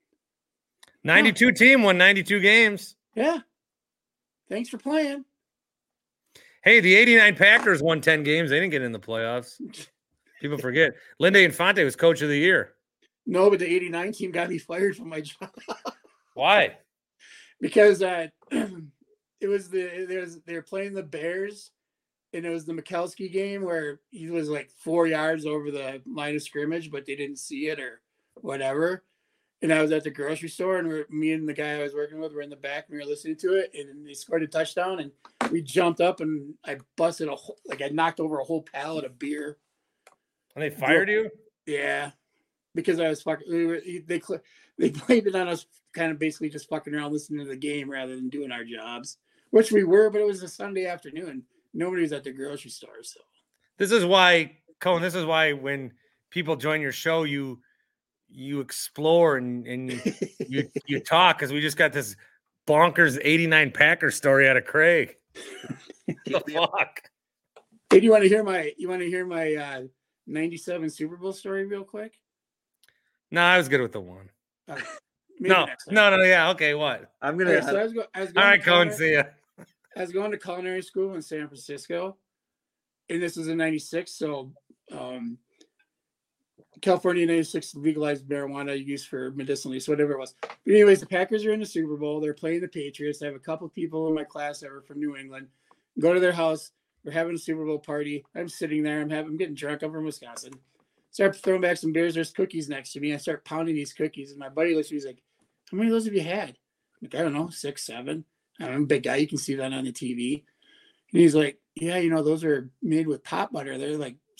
92 team won 92 games. Yeah. Thanks for playing. Hey, the 89 Packers won 10 games. They didn't get in the playoffs. People forget. Lindy Infante was coach of the year. No, but the 89 team got me fired from my job. Why? Because it was they were playing the Bears, and it was the Mikulski game where he was like 4 yards over the line of scrimmage, but they didn't see it or whatever. And I was at the grocery store, and me and the guy I was working with were in the back, and we were listening to it, and they scored a touchdown, and we jumped up, and I busted I knocked over a whole pallet of beer. And they fired you? Yeah, because I was fucking. They blamed it on us, kind of basically just fucking around listening to the game rather than doing our jobs, which we were. But it was a Sunday afternoon. Nobody was at the grocery store, so. This is why, Cohen. This is why when people join your show, you explore and you talk, because we just got this bonkers 89 Packers story out of Craig. The fuck? Hey, do you want to hear my 97 Super Bowl story real quick? No, I was good with the one. No, yeah, okay, what? I'm gonna. So I was going all right, Cohen, see ya. I was going to culinary school in San Francisco, and this was in '96. So, California in '96 legalized marijuana use for medicinal use, whatever it was. But anyways, the Packers are in the Super Bowl. They're playing the Patriots. I have a couple of people in my class that were from New England. Go to their house. We're having a Super Bowl party. I'm sitting there. I'm getting drunk. I'm from Wisconsin. Start throwing back some beers. There's cookies next to me. I start pounding these cookies, and my buddy looks at me. He's like, "How many of those have you had?" I'm like, "I don't know, 6, 7. I'm a big guy. You can see that on the TV." And he's like, "Yeah, those are made with pot butter. They're like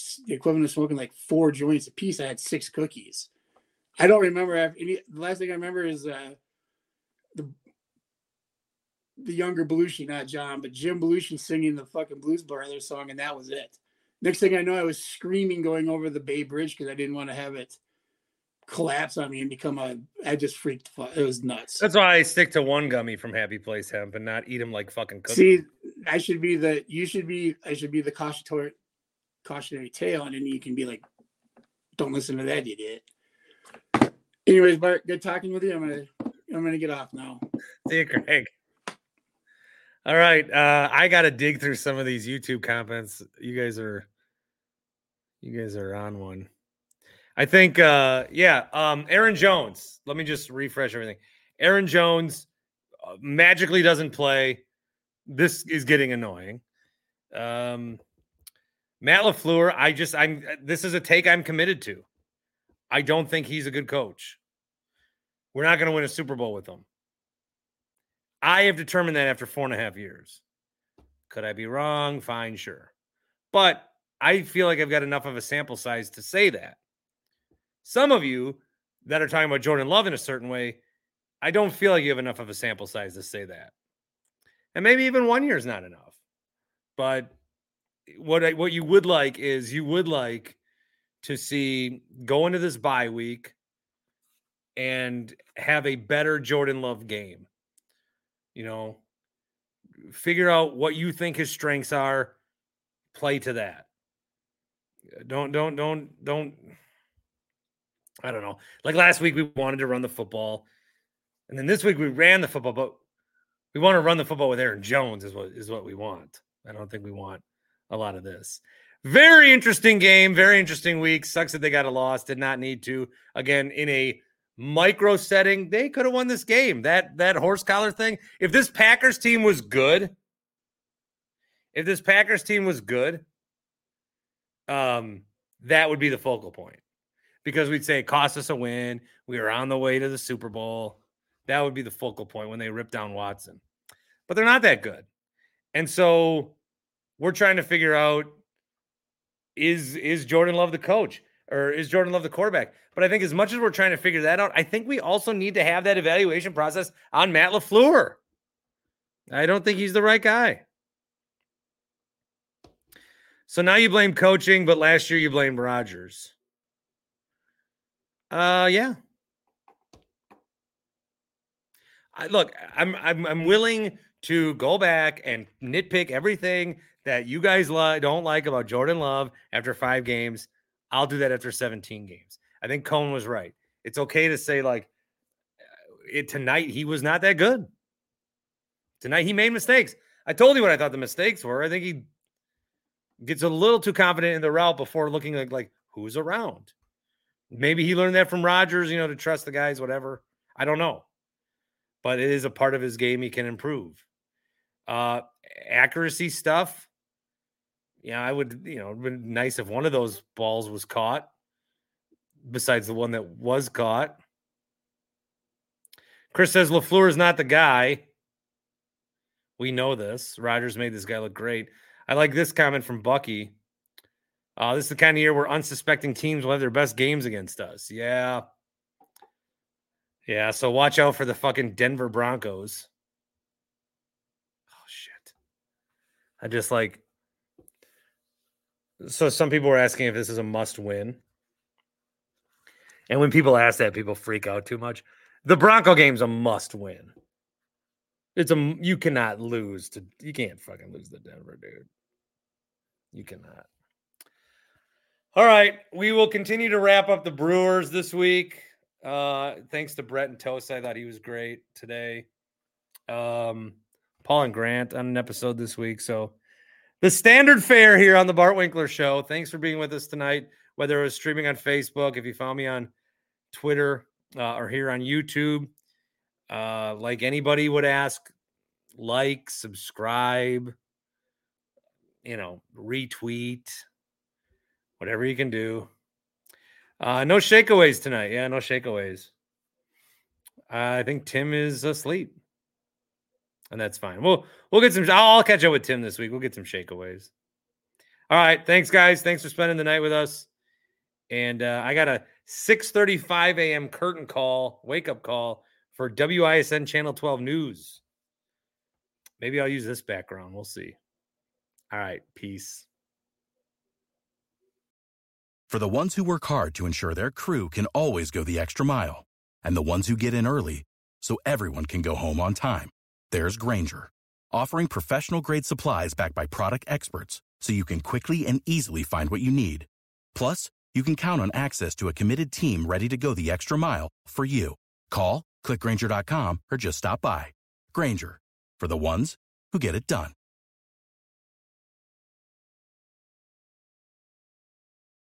the equivalent of smoking like 4 joints a piece. I had 6 cookies. I don't remember. The last thing I remember is the younger Belushi, not John, but Jim Belushi singing the fucking Blues Brothers song, and that was it. Next thing I know, I was screaming going over the Bay Bridge because I didn't want to have it collapse on me and become I just freaked. It was nuts. That's why I stick to one gummy from Happy Place Hemp and not eat them like fucking cookies. See, I should be the cautionary tale, and then you can be like, don't listen to that idiot. Anyways, Bart, good talking with you. I'm gonna get off now. See you, Craig. All right. I gotta dig through some of these YouTube comments. You guys are on one. I think Aaron Jones. Let me just refresh everything. Aaron Jones magically doesn't play. This is getting annoying. Matt LaFleur, this is a take I'm committed to. I don't think he's a good coach. We're not going to win a Super Bowl with him. I have determined that after 4.5 years. Could I be wrong? Fine, sure. But I feel like I've got enough of a sample size to say that. Some of you that are talking about Jordan Love in a certain way, I don't feel like you have enough of a sample size to say that. And maybe even 1 year is not enough. But what you would like is to see go into this bye week and have a better Jordan Love game. You know, figure out what you think his strengths are, play to that. Don't I don't know. Like last week we wanted to run the football. And then this week we ran the football, but we want to run the football with Aaron Jones is what we want. I don't think we want a lot of this. Very interesting game, very interesting week. Sucks that they got a loss, did not need to. Again, in a micro setting, they could have won this game. That horse collar thing. If this Packers team was good, that would be the focal point. Because we'd say it cost us a win. We were on the way to the Super Bowl. That would be the focal point when they rip down Watson. But they're not that good. And so we're trying to figure out, is Jordan Love the coach? Or is Jordan Love the quarterback? But I think as much as we're trying to figure that out, I think we also need to have that evaluation process on Matt LaFleur. I don't think he's the right guy. So now you blame coaching, but last year you blamed Rodgers. Yeah. I'm willing to go back and nitpick everything that you guys don't like about Jordan Love after 5 games. I'll do that after 17 games. I think Cohen was right. It's okay to say tonight he was not that good. Tonight he made mistakes. I told you what I thought the mistakes were. I think he gets a little too confident in the route before looking like who's around. Maybe he learned that from Rodgers, to trust the guys, whatever. I don't know. But it is a part of his game he can improve. Accuracy stuff. Yeah, it would be nice if one of those balls was caught besides the one that was caught. Chris says LaFleur is not the guy. We know this. Rodgers made this guy look great. I like this comment from Bucky. This is the kind of year where unsuspecting teams will have their best games against us. Yeah. Yeah, so watch out for the fucking Denver Broncos. Oh, shit. So some people were asking if this is a must win. And when people ask that, people freak out too much. The Bronco game's a must win. You cannot lose you can't fucking lose to Denver, dude. You cannot. All right, we will continue to wrap up the Brewers this week. Thanks to Brett and Tosa. I thought he was great today. Paul and Grant on an episode this week. So the standard fare here on the Bart Winkler Show. Thanks for being with us tonight, whether it was streaming on Facebook, if you found me on Twitter or here on YouTube. Like anybody would ask, subscribe, retweet, whatever you can do. No shakeaways tonight. Yeah, no shakeaways. I think Tim is asleep. And that's fine. We'll get some. I'll catch up with Tim this week. We'll get some shakeaways. All right. Thanks, guys. Thanks for spending the night with us. And I got a 6:35 a.m. curtain call, wake-up call for WISN Channel 12 News. Maybe I'll use this background. We'll see. All right. Peace. For the ones who work hard to ensure their crew can always go the extra mile, and the ones who get in early so everyone can go home on time, there's Grainger, offering professional-grade supplies backed by product experts so you can quickly and easily find what you need. Plus, you can count on access to a committed team ready to go the extra mile for you. Call, click Grainger.com, or just stop by. Grainger, for the ones who get it done.